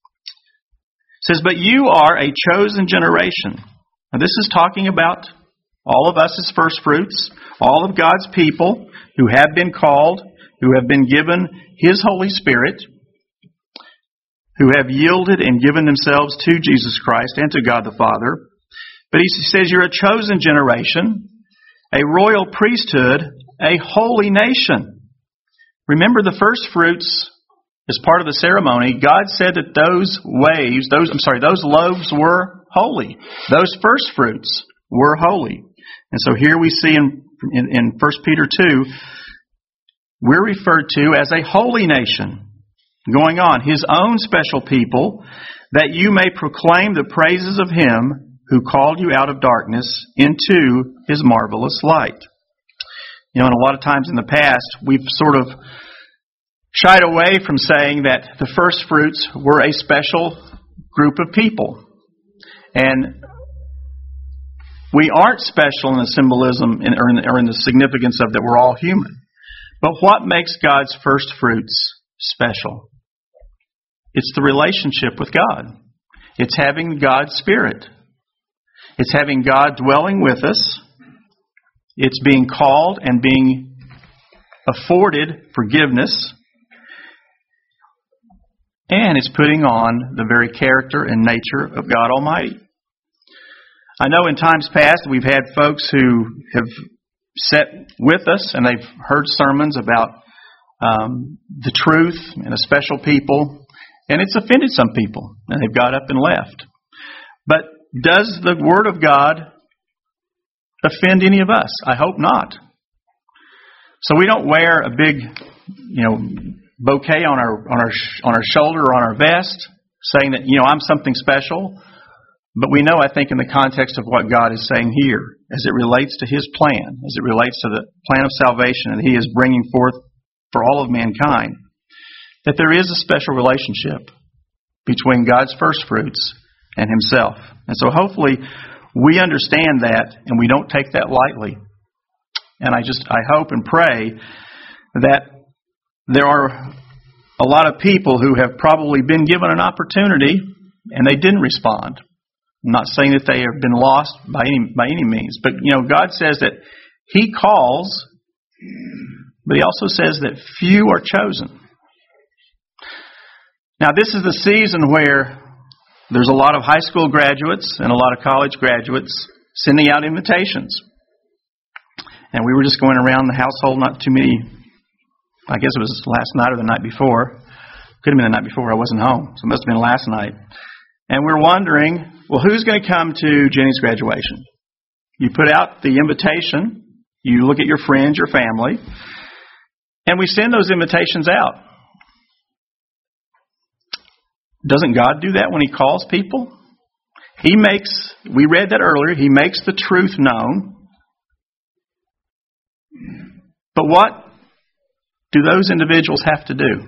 it says, But you are a chosen generation. Now this is talking about all of us as first fruits, all of God's people who have been called, who have been given his Holy Spirit, who have yielded and given themselves to Jesus Christ and to God the Father. But he says you're a chosen generation, a royal priesthood, a holy nation. Remember the first fruits as part of the ceremony. God said that those waves, those I'm sorry, those loaves were holy. Those first fruits were holy. And so here we see in, in, in First Peter two, we're referred to as a holy nation. Going on, his own special people, that you may proclaim the praises of him who called you out of darkness into his marvelous light. You know, and a lot of times in the past, we've sort of shied away from saying that the first fruits were a special group of people. And we aren't special in the symbolism in, or, in, or in the significance of that we're all human. But what makes God's first fruits special? It's the relationship with God. It's having God's Spirit. It's having God dwelling with us. It's being called and being afforded forgiveness. And it's putting on the very character and nature of God Almighty. I know in times past we've had folks who have sat with us and they've heard sermons about um, the truth and a special people, and it's offended some people, and they've got up and left. But does the Word of God offend any of us? I hope not. So we don't wear a big, you know, bouquet on our on our on our shoulder or on our vest, saying that, you know, I'm something special. But we know, I think, in the context of what God is saying here, as it relates to His plan, as it relates to the plan of salvation that He is bringing forth for all of mankind, that there is a special relationship between God's first fruits and Himself. And so hopefully we understand that and we don't take that lightly. And I just, I hope and pray that there are a lot of people who have probably been given an opportunity and they didn't respond. I'm not saying that they have been lost by any by any means. But, you know, God says that He calls, but He also says that few are chosen. Now, this is the season where there's a lot of high school graduates and a lot of college graduates sending out invitations. And we were just going around the household, not too many, I guess it was last night or the night before. Could have been the night before, I wasn't home. So it must have been last night. And we're wondering, well, who's going to come to Jenny's graduation? You put out the invitation. You look at your friends, your family. And we send those invitations out. Doesn't God do that when He calls people? He makes, we read that earlier, He makes the truth known. But what do those individuals have to do?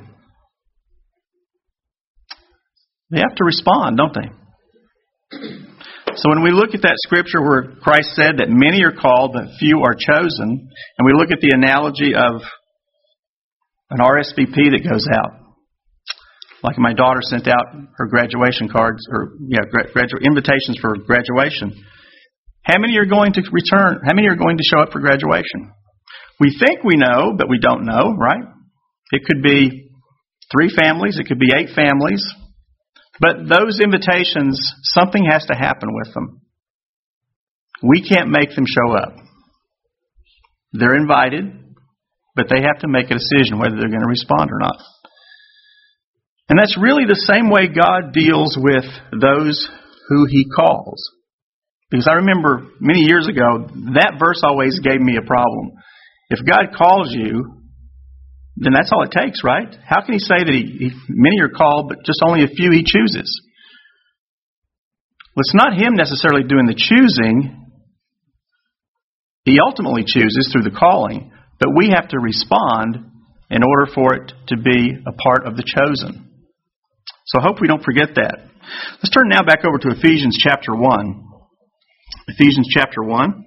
They have to respond, don't they? So when we look at that scripture where Christ said that many are called but few are chosen, and we look at the analogy of an R S V P that goes out, like my daughter sent out her graduation cards, or yeah, gradu- invitations for graduation. How many are going to return? How many are going to show up for graduation? We think we know, but we don't know, right? It could be three families. It could be eight families. But those invitations, something has to happen with them. We can't make them show up. They're invited, but they have to make a decision whether they're going to respond or not. And that's really the same way God deals with those who He calls. Because I remember many years ago, that verse always gave me a problem. If God calls you, then that's all it takes, right? How can He say that he, he, many are called, but just only a few He chooses? Well, it's not Him necessarily doing the choosing. He ultimately chooses through the calling, but we have to respond in order for it to be a part of the chosen. So I hope we don't forget that. Let's turn now back over to Ephesians chapter one. Ephesians chapter one.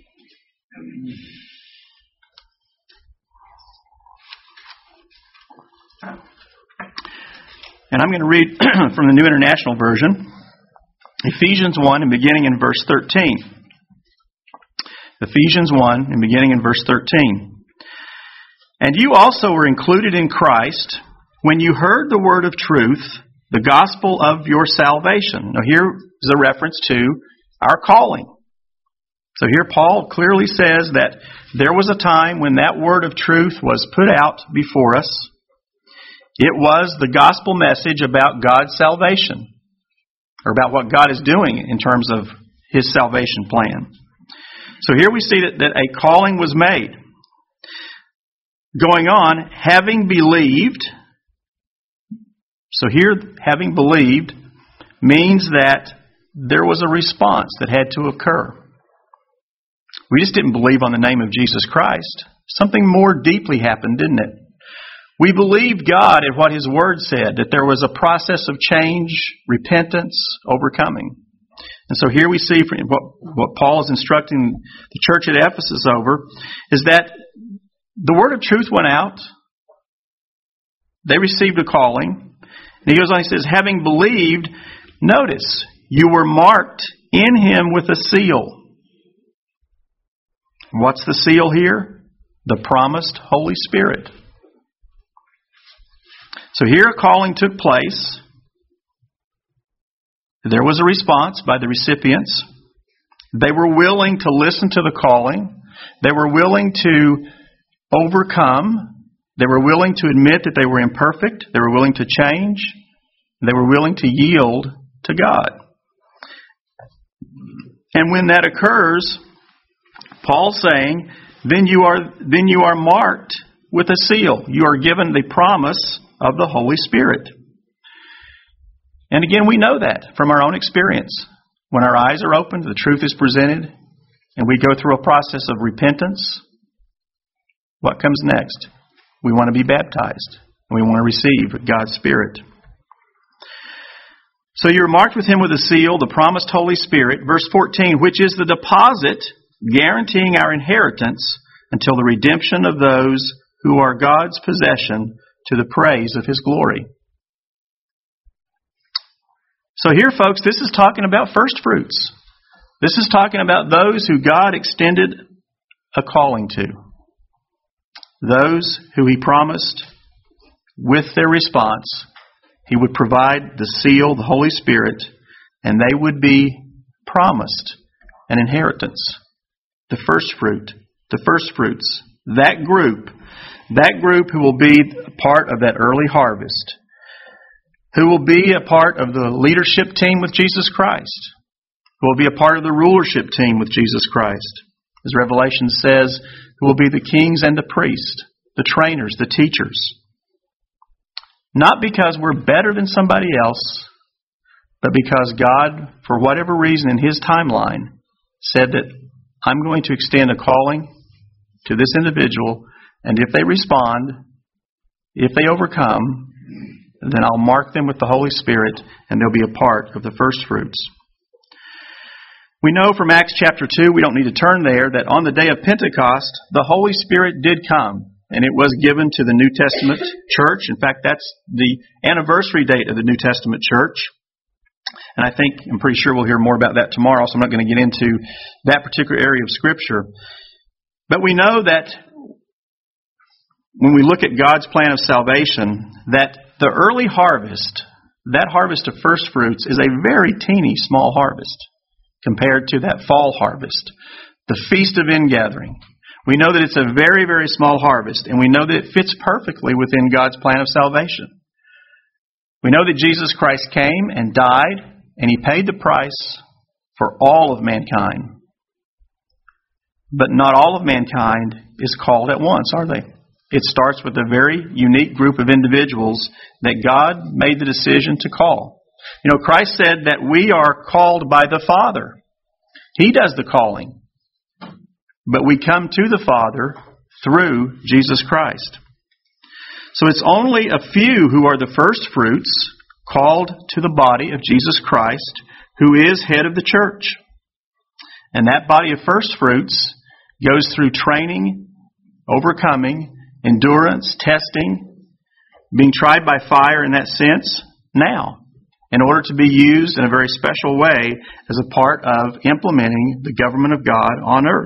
And I'm going to read from the New International Version, Ephesians one, and beginning in verse thirteen. Ephesians one, and beginning in verse thirteen. And you also were included in Christ when you heard the word of truth, the gospel of your salvation. Now here is a reference to our calling. So here Paul clearly says that there was a time when that word of truth was put out before us. It was the gospel message about God's salvation, or about what God is doing in terms of His salvation plan. So here we see that, that a calling was made. Going on, having believed. So here, having believed means that there was a response that had to occur. We just didn't believe on the name of Jesus Christ. Something more deeply happened, didn't it? We believed God at what His Word said, that there was a process of change, repentance, overcoming. And so here we see what, what Paul is instructing the church at Ephesus over, is that the word of truth went out. They received a calling. And he goes on, he says, having believed, notice, you were marked in Him with a seal. What's the seal here? The promised Holy Spirit. So here a calling took place. There was a response by the recipients. They were willing to listen to the calling. They were willing to overcome They were willing to admit that they were imperfect. They were willing to change. They were willing to yield to God. And when that occurs, Paul's saying, then you are then you are marked with a seal. You are given the promise of the Holy Spirit. And again, we know that from our own experience. When our eyes are opened, the truth is presented, and we go through a process of repentance, what comes next? We want to be baptized. And we want to receive God's Spirit. So you're marked with Him with a seal, the promised Holy Spirit. Verse fourteen, which is the deposit guaranteeing our inheritance until the redemption of those who are God's possession to the praise of His glory. So here, folks, this is talking about first fruits. This is talking about those who God extended a calling to. Those who He promised with their response, He would provide the seal, the Holy Spirit, and they would be promised an inheritance. The first fruit, the first fruits, that group, that group who will be part of that early harvest, who will be a part of the leadership team with Jesus Christ, who will be a part of the rulership team with Jesus Christ. As Revelation says, who will be the kings and the priests, the trainers, the teachers. Not because we're better than somebody else, but because God, for whatever reason in His timeline, said that I'm going to extend a calling to this individual, and if they respond, if they overcome, then I'll mark them with the Holy Spirit, and they'll be a part of the first fruits. We know from Acts chapter two, we don't need to turn there, that on the day of Pentecost, the Holy Spirit did come, and it was given to the New Testament church. In fact, that's the anniversary date of the New Testament church. And I think, I'm pretty sure we'll hear more about that tomorrow, so I'm not going to get into that particular area of Scripture. But we know that when we look at God's plan of salvation, that the early harvest, that harvest of first fruits, is a very teeny small harvest compared to that fall harvest, the Feast of Ingathering. We know that it's a very, very small harvest, and we know that it fits perfectly within God's plan of salvation. We know that Jesus Christ came and died, and He paid the price for all of mankind. But not all of mankind is called at once, are they? It starts with a very unique group of individuals that God made the decision to call. You know, Christ said that we are called by the Father. He does the calling. But we come to the Father through Jesus Christ. So it's only a few who are the first fruits called to the body of Jesus Christ, who is head of the church. And that body of first fruits goes through training, overcoming, endurance, testing, being tried by fire in that sense now, in order to be used in a very special way as a part of implementing the government of God on earth.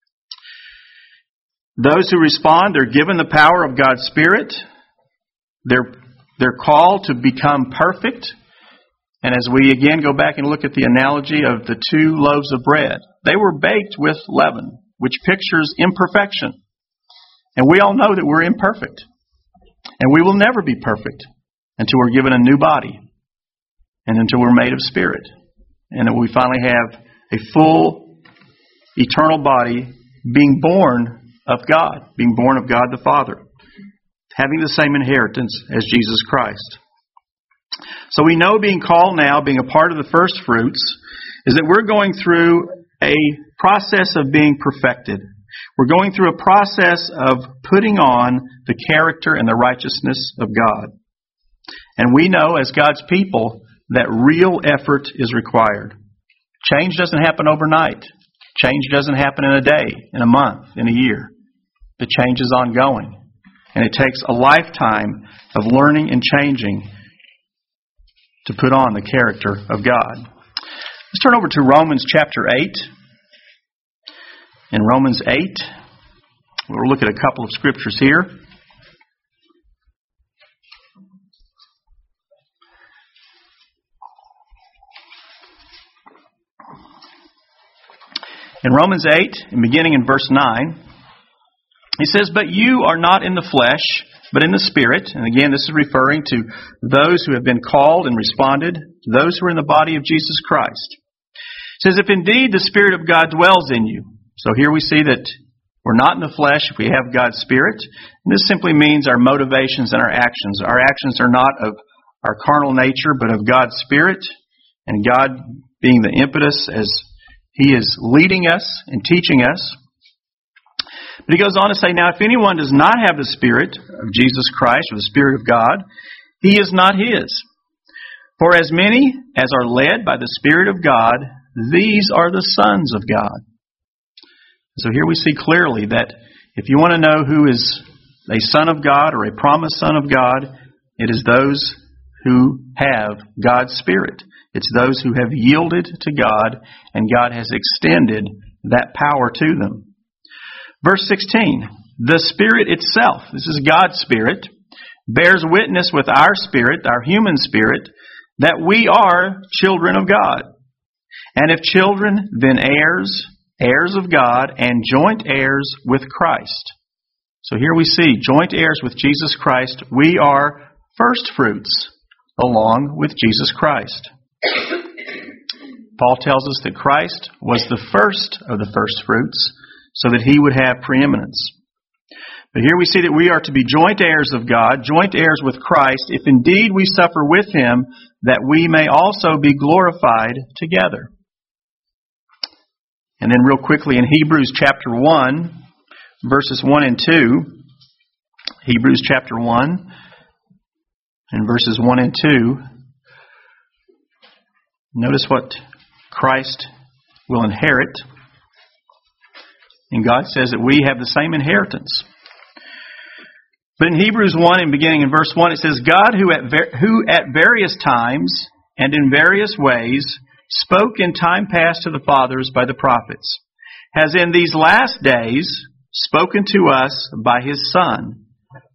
Those who respond, they're given the power of God's Spirit. They're, they're called to become perfect. And as we again go back and look at the analogy of the two loaves of bread, they were baked with leaven, which pictures imperfection. And we all know that we're imperfect. And we will never be perfect until we're given a new body. And until we're made of spirit. And that we finally have a full, eternal body being born of God. Being born of God the Father. Having the same inheritance as Jesus Christ. So we know being called now, being a part of the first fruits, is that we're going through a process of being perfected. We're going through a process of putting on the character and the righteousness of God. And we know as God's people that real effort is required. Change doesn't happen overnight. Change doesn't happen in a day, in a month, in a year. The change is ongoing. And it takes a lifetime of learning and changing to put on the character of God. Let's turn over to Romans chapter eight. In Romans eight, we'll look at a couple of scriptures here. In Romans eight, and beginning in verse nine, he says, "But you are not in the flesh, but in the Spirit. And again, this is referring to those who have been called and responded, to those who are in the body of Jesus Christ. It says, if indeed the Spirit of God dwells in you. So here we see that we're not in the flesh if we have God's Spirit. And this simply means our motivations and our actions. Our actions are not of our carnal nature, but of God's Spirit, and God being the impetus as He is leading us and teaching us. But he goes on to say, now if anyone does not have the Spirit of Jesus Christ, or the Spirit of God, he is not his. For as many as are led by the Spirit of God, these are the sons of God. So here we see clearly that if you want to know who is a son of God or a promised son of God, it is those who have God's Spirit. It's those who have yielded to God, and God has extended that power to them. Verse sixteen, the Spirit itself, this is God's Spirit, bears witness with our spirit, our human spirit, that we are children of God. And if children, then heirs, heirs of God, and joint heirs with Christ. So here we see joint heirs with Jesus Christ. We are first fruits along with Jesus Christ. Paul tells us that Christ was the first of the first fruits, so that He would have preeminence. But here we see that we are to be joint heirs of God, joint heirs with Christ, if indeed we suffer with Him, that we may also be glorified together. And then real quickly in Hebrews chapter one, verses one and two, Hebrews chapter one, and verses one and two, notice what Christ will inherit. And God says that we have the same inheritance. But in Hebrews one, and beginning in verse one, it says, God who at, ver- who at various times and in various ways spoke in time past to the fathers by the prophets, has in these last days spoken to us by His Son,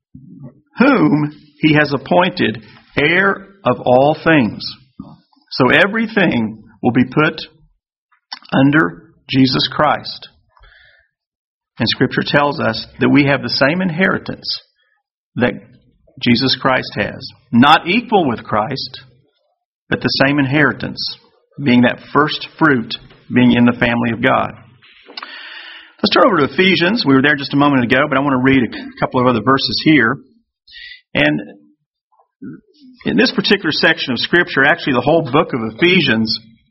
whom He has appointed heir of all things. So everything will be put under Jesus Christ. And Scripture tells us that we have the same inheritance that Jesus Christ has. Not equal with Christ, but the same inheritance, being that first fruit, being in the family of God. Let's turn over to Ephesians. We were there just a moment ago, but I want to read a couple of other verses here. And in this particular section of Scripture, actually the whole book of Ephesians,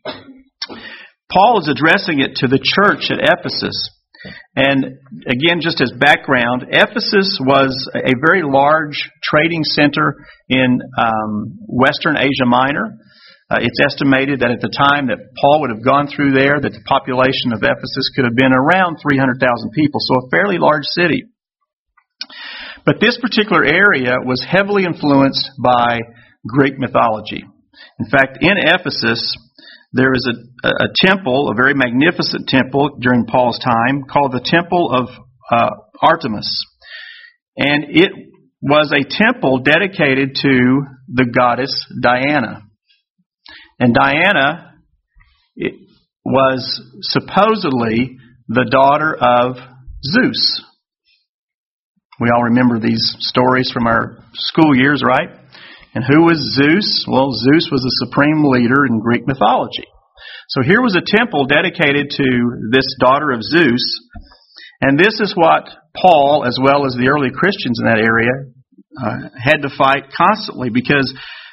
Paul is addressing it to the church at Ephesus. And again, just as background, Ephesus was a very large trading center in um, Western Asia Minor. Uh, it's estimated that at the time that Paul would have gone through there, that the population of Ephesus could have been around three hundred thousand people, so a fairly large city. But this particular area was heavily influenced by Greek mythology. In fact, in Ephesus, there is a, a temple, a very magnificent temple during Paul's time, called the Temple of uh, Artemis. And it was a temple dedicated to the goddess Diana. And Diana it was supposedly the daughter of Zeus. We all remember these stories from our school years, right? And who was Zeus? Well, Zeus was the supreme leader in Greek mythology. So here was a temple dedicated to this daughter of Zeus. And this is what Paul, as well as the early Christians in that area, uh, had to fight constantly, because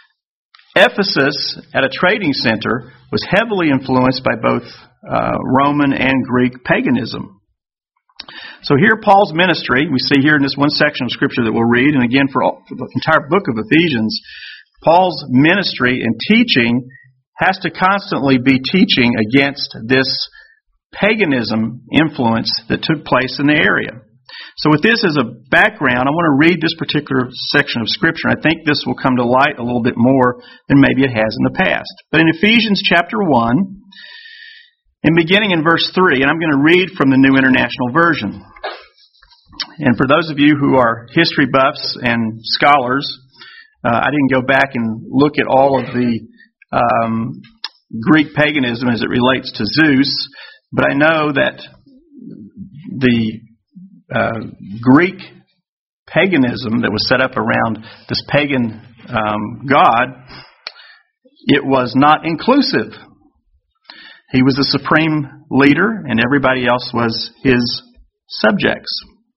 Ephesus, at a trading center, was heavily influenced by both uh, Roman and Greek paganism. So here Paul's ministry, we see here in this one section of Scripture that we'll read, and again for, all, for the entire book of Ephesians, Paul's ministry and teaching has to constantly be teaching against this paganism influence that took place in the area. So with this as a background, I want to read this particular section of Scripture, and I think this will come to light a little bit more than maybe it has in the past. But in Ephesians chapter one, and beginning in verse three, and I'm going to read from the New International Version. And for those of you who are history buffs and scholars, uh, I didn't go back and look at all of the um, Greek paganism as it relates to Zeus, but I know that the uh, Greek paganism that was set up around this pagan um, god, it was not inclusive. He was the supreme leader, and everybody else was his subjects.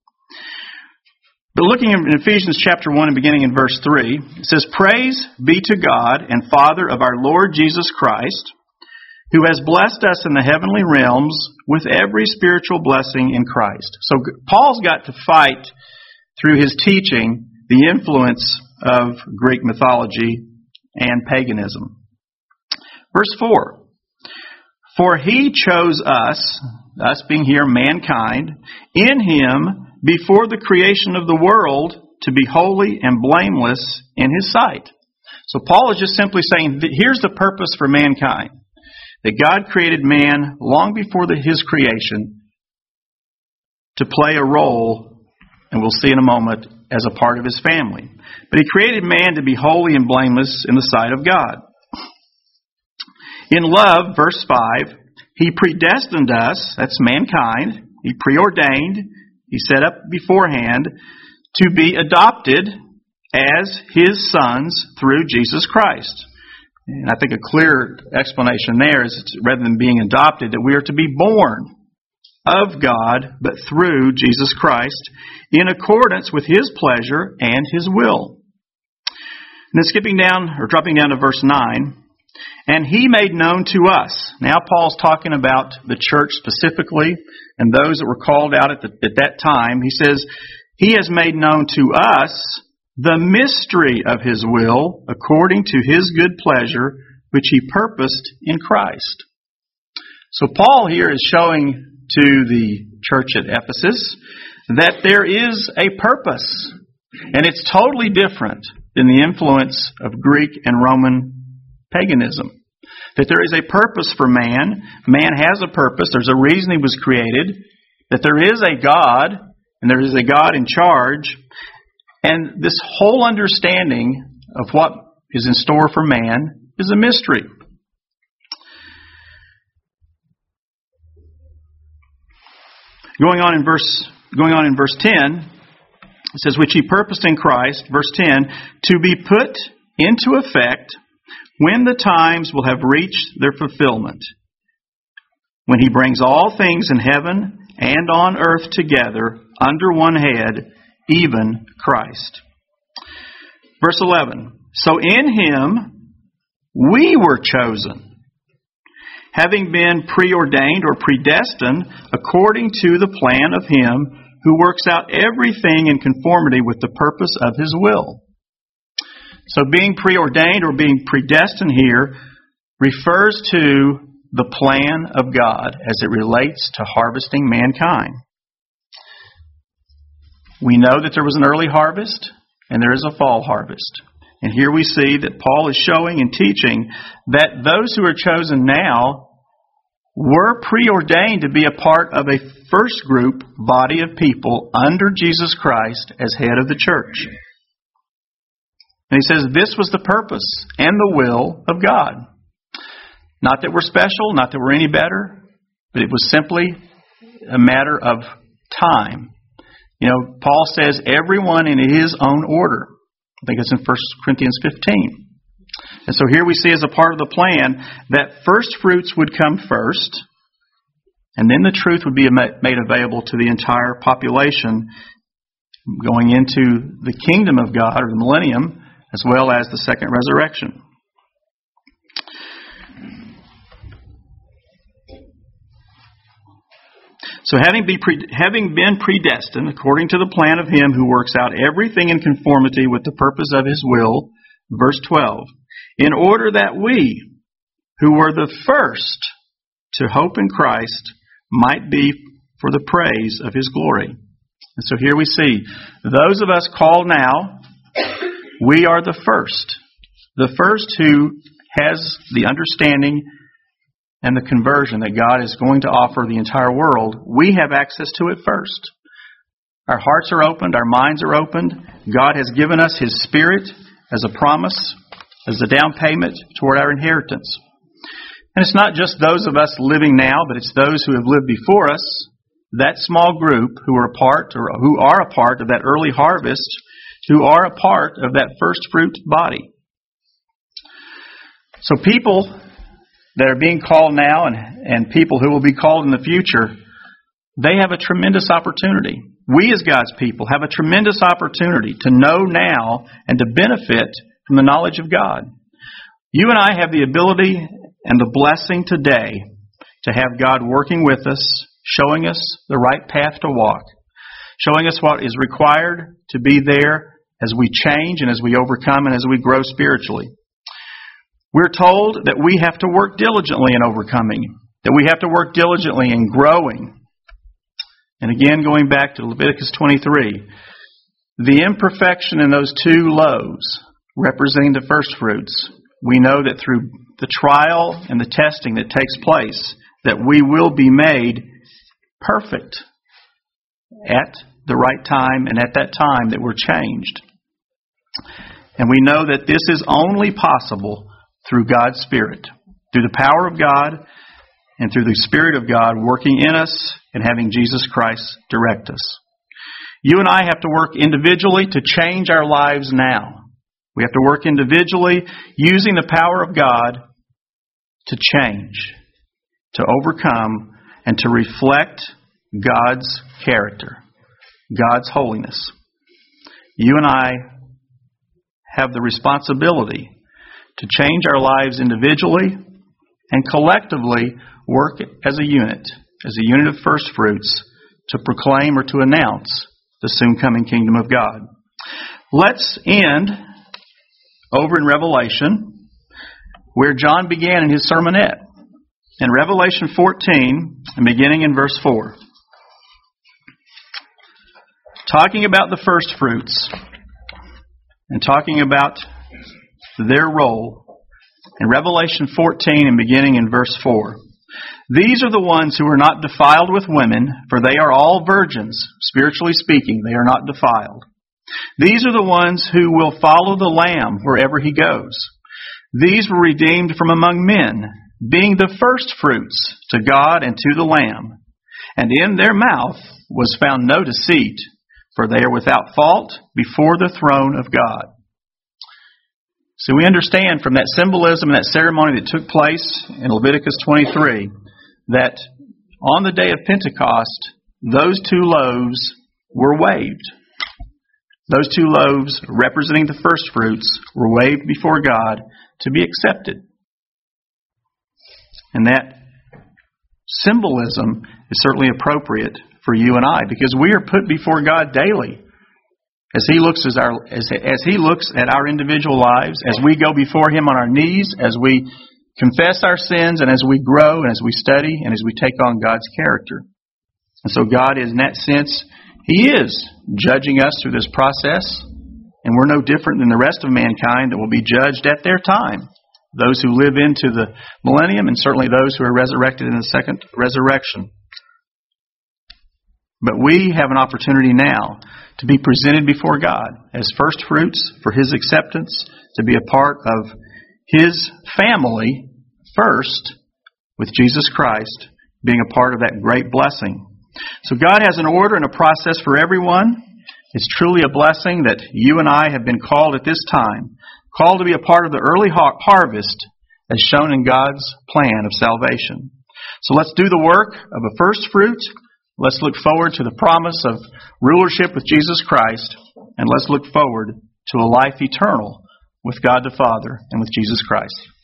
But looking in Ephesians chapter one and beginning in verse three, it says, "Praise be to God and Father of our Lord Jesus Christ, who has blessed us in the heavenly realms with every spiritual blessing in Christ." So Paul's got to fight through his teaching the influence of Greek mythology and paganism. Verse four, "For he chose us," us being here mankind, "in him before the creation of the world to be holy and blameless in his sight." So Paul is just simply saying, here's the purpose for mankind. That God created man long before the, his creation to play a role, and we'll see in a moment, as a part of his family. But he created man to be holy and blameless in the sight of God. In love, verse five, he predestined us, that's mankind, he preordained, he set up beforehand, to be adopted as his sons through Jesus Christ. And I think a clear explanation there is, rather than being adopted, that we are to be born of God, but through Jesus Christ, in accordance with his pleasure and his will. And then skipping down, or dropping down to verse nine, "And he made known to us." Now Paul's talking about the church specifically, and those that were called out at, the, at that time. He says, "He has made known to us the mystery of his will, according to his good pleasure, which he purposed in Christ." So Paul here is showing to the church at Ephesus that there is a purpose, and it's totally different than the influence of Greek and Roman paganism. That there is a purpose for man. Man has a purpose. There's a reason he was created. That there is a God, and there is a God in charge. And this whole understanding of what is in store for man is a mystery. Going on in verse, going on in verse ten, it says, "Which he purposed in Christ," verse ten, "to be put into effect when the times will have reached their fulfillment, when he brings all things in heaven and on earth together under one head, even Christ." Verse eleven, "So in him we were chosen, having been preordained," or predestined, "according to the plan of him who works out everything in conformity with the purpose of his will." So being preordained or being predestined here refers to the plan of God as it relates to harvesting mankind. We know that there was an early harvest and there is a fall harvest. And here we see that Paul is showing and teaching that those who are chosen now were preordained to be a part of a first group body of people under Jesus Christ as head of the church. And he says this was the purpose and the will of God. Not that we're special, not that we're any better, but it was simply a matter of time. You know, Paul says everyone in his own order. I think it's in First Corinthians fifteen. And so here we see as a part of the plan that first fruits would come first, and then the truth would be made available to the entire population going into the kingdom of God, or the millennium, as well as the second resurrection. So having, be pre- having been predestined according to the plan of him who works out everything in conformity with the purpose of his will, verse twelve, in order that we, who were the first to hope in Christ, might be for the praise of his glory. And so here we see, those of us called now, we are the first. The first who has the understanding and the conversion that God is going to offer the entire world. We have access to it first. Our hearts are opened, our minds are opened. God has given us his Spirit as a promise, as a down payment toward our inheritance. And it's not just those of us living now, but it's those who have lived before us that small group who are a part or who are a part of that early harvest, who are a part of that first fruit body. So people that are being called now and, and people who will be called in the future, they have a tremendous opportunity. We as God's people have a tremendous opportunity to know now and to benefit from the knowledge of God. You and I have the ability and the blessing today to have God working with us, showing us the right path to walk, showing us what is required to be there as we change and as we overcome and as we grow spiritually. We're told that we have to work diligently in overcoming, that we have to work diligently in growing. And again, going back to Leviticus twenty-three, the imperfection in those two loaves, representing the first fruits, we know that through the trial and the testing that takes place, that we will be made perfect at the right time and at that time that we're changed. And we know that this is only possible through God's Spirit, through the power of God and through the Spirit of God working in us and having Jesus Christ direct us. You and I have to work individually to change our lives now. We have to work individually using the power of God to change, to overcome, and to reflect God's character, God's holiness. You and I have the responsibility to change our lives individually and collectively work as a unit, as a unit of first fruits, to proclaim or to announce the soon coming kingdom of God. Let's end over in Revelation, where John began in his sermonette. In Revelation fourteen, and beginning in verse four. Talking about the first fruits, and talking about their role. In Revelation fourteen, and beginning in verse four. These are the ones who are not defiled with women, for they are all virgins. Spiritually speaking, they are not defiled. These are the ones who will follow the Lamb wherever he goes. These were redeemed from among men, being the first fruits to God and to the Lamb. And in their mouth was found no deceit, for they are without fault before the throne of God. So we understand from that symbolism and that ceremony that took place in Leviticus twenty-three that on the day of Pentecost, those two loaves were waved. Those two loaves, representing the first fruits, were waved before God to be accepted. And that symbolism is certainly appropriate for you and I, because we are put before God daily. As He looks as our as, as He looks at our individual lives, as we go before Him on our knees, as we confess our sins, and as we grow, and as we study, and as we take on God's character. And so God is, in that sense, He is judging us through this process, and we're no different than the rest of mankind that will be judged at their time. Those who live into the millennium, and certainly those who are resurrected in the second resurrection. But we have an opportunity now to be presented before God as first fruits for His acceptance, to be a part of His family first, with Jesus Christ being a part of that great blessing. So God has an order and a process for everyone. It's truly a blessing that you and I have been called at this time, called to be a part of the early harvest as shown in God's plan of salvation. So let's do the work of a first fruit. Let's look forward to the promise of rulership with Jesus Christ, and let's look forward to a life eternal with God the Father and with Jesus Christ.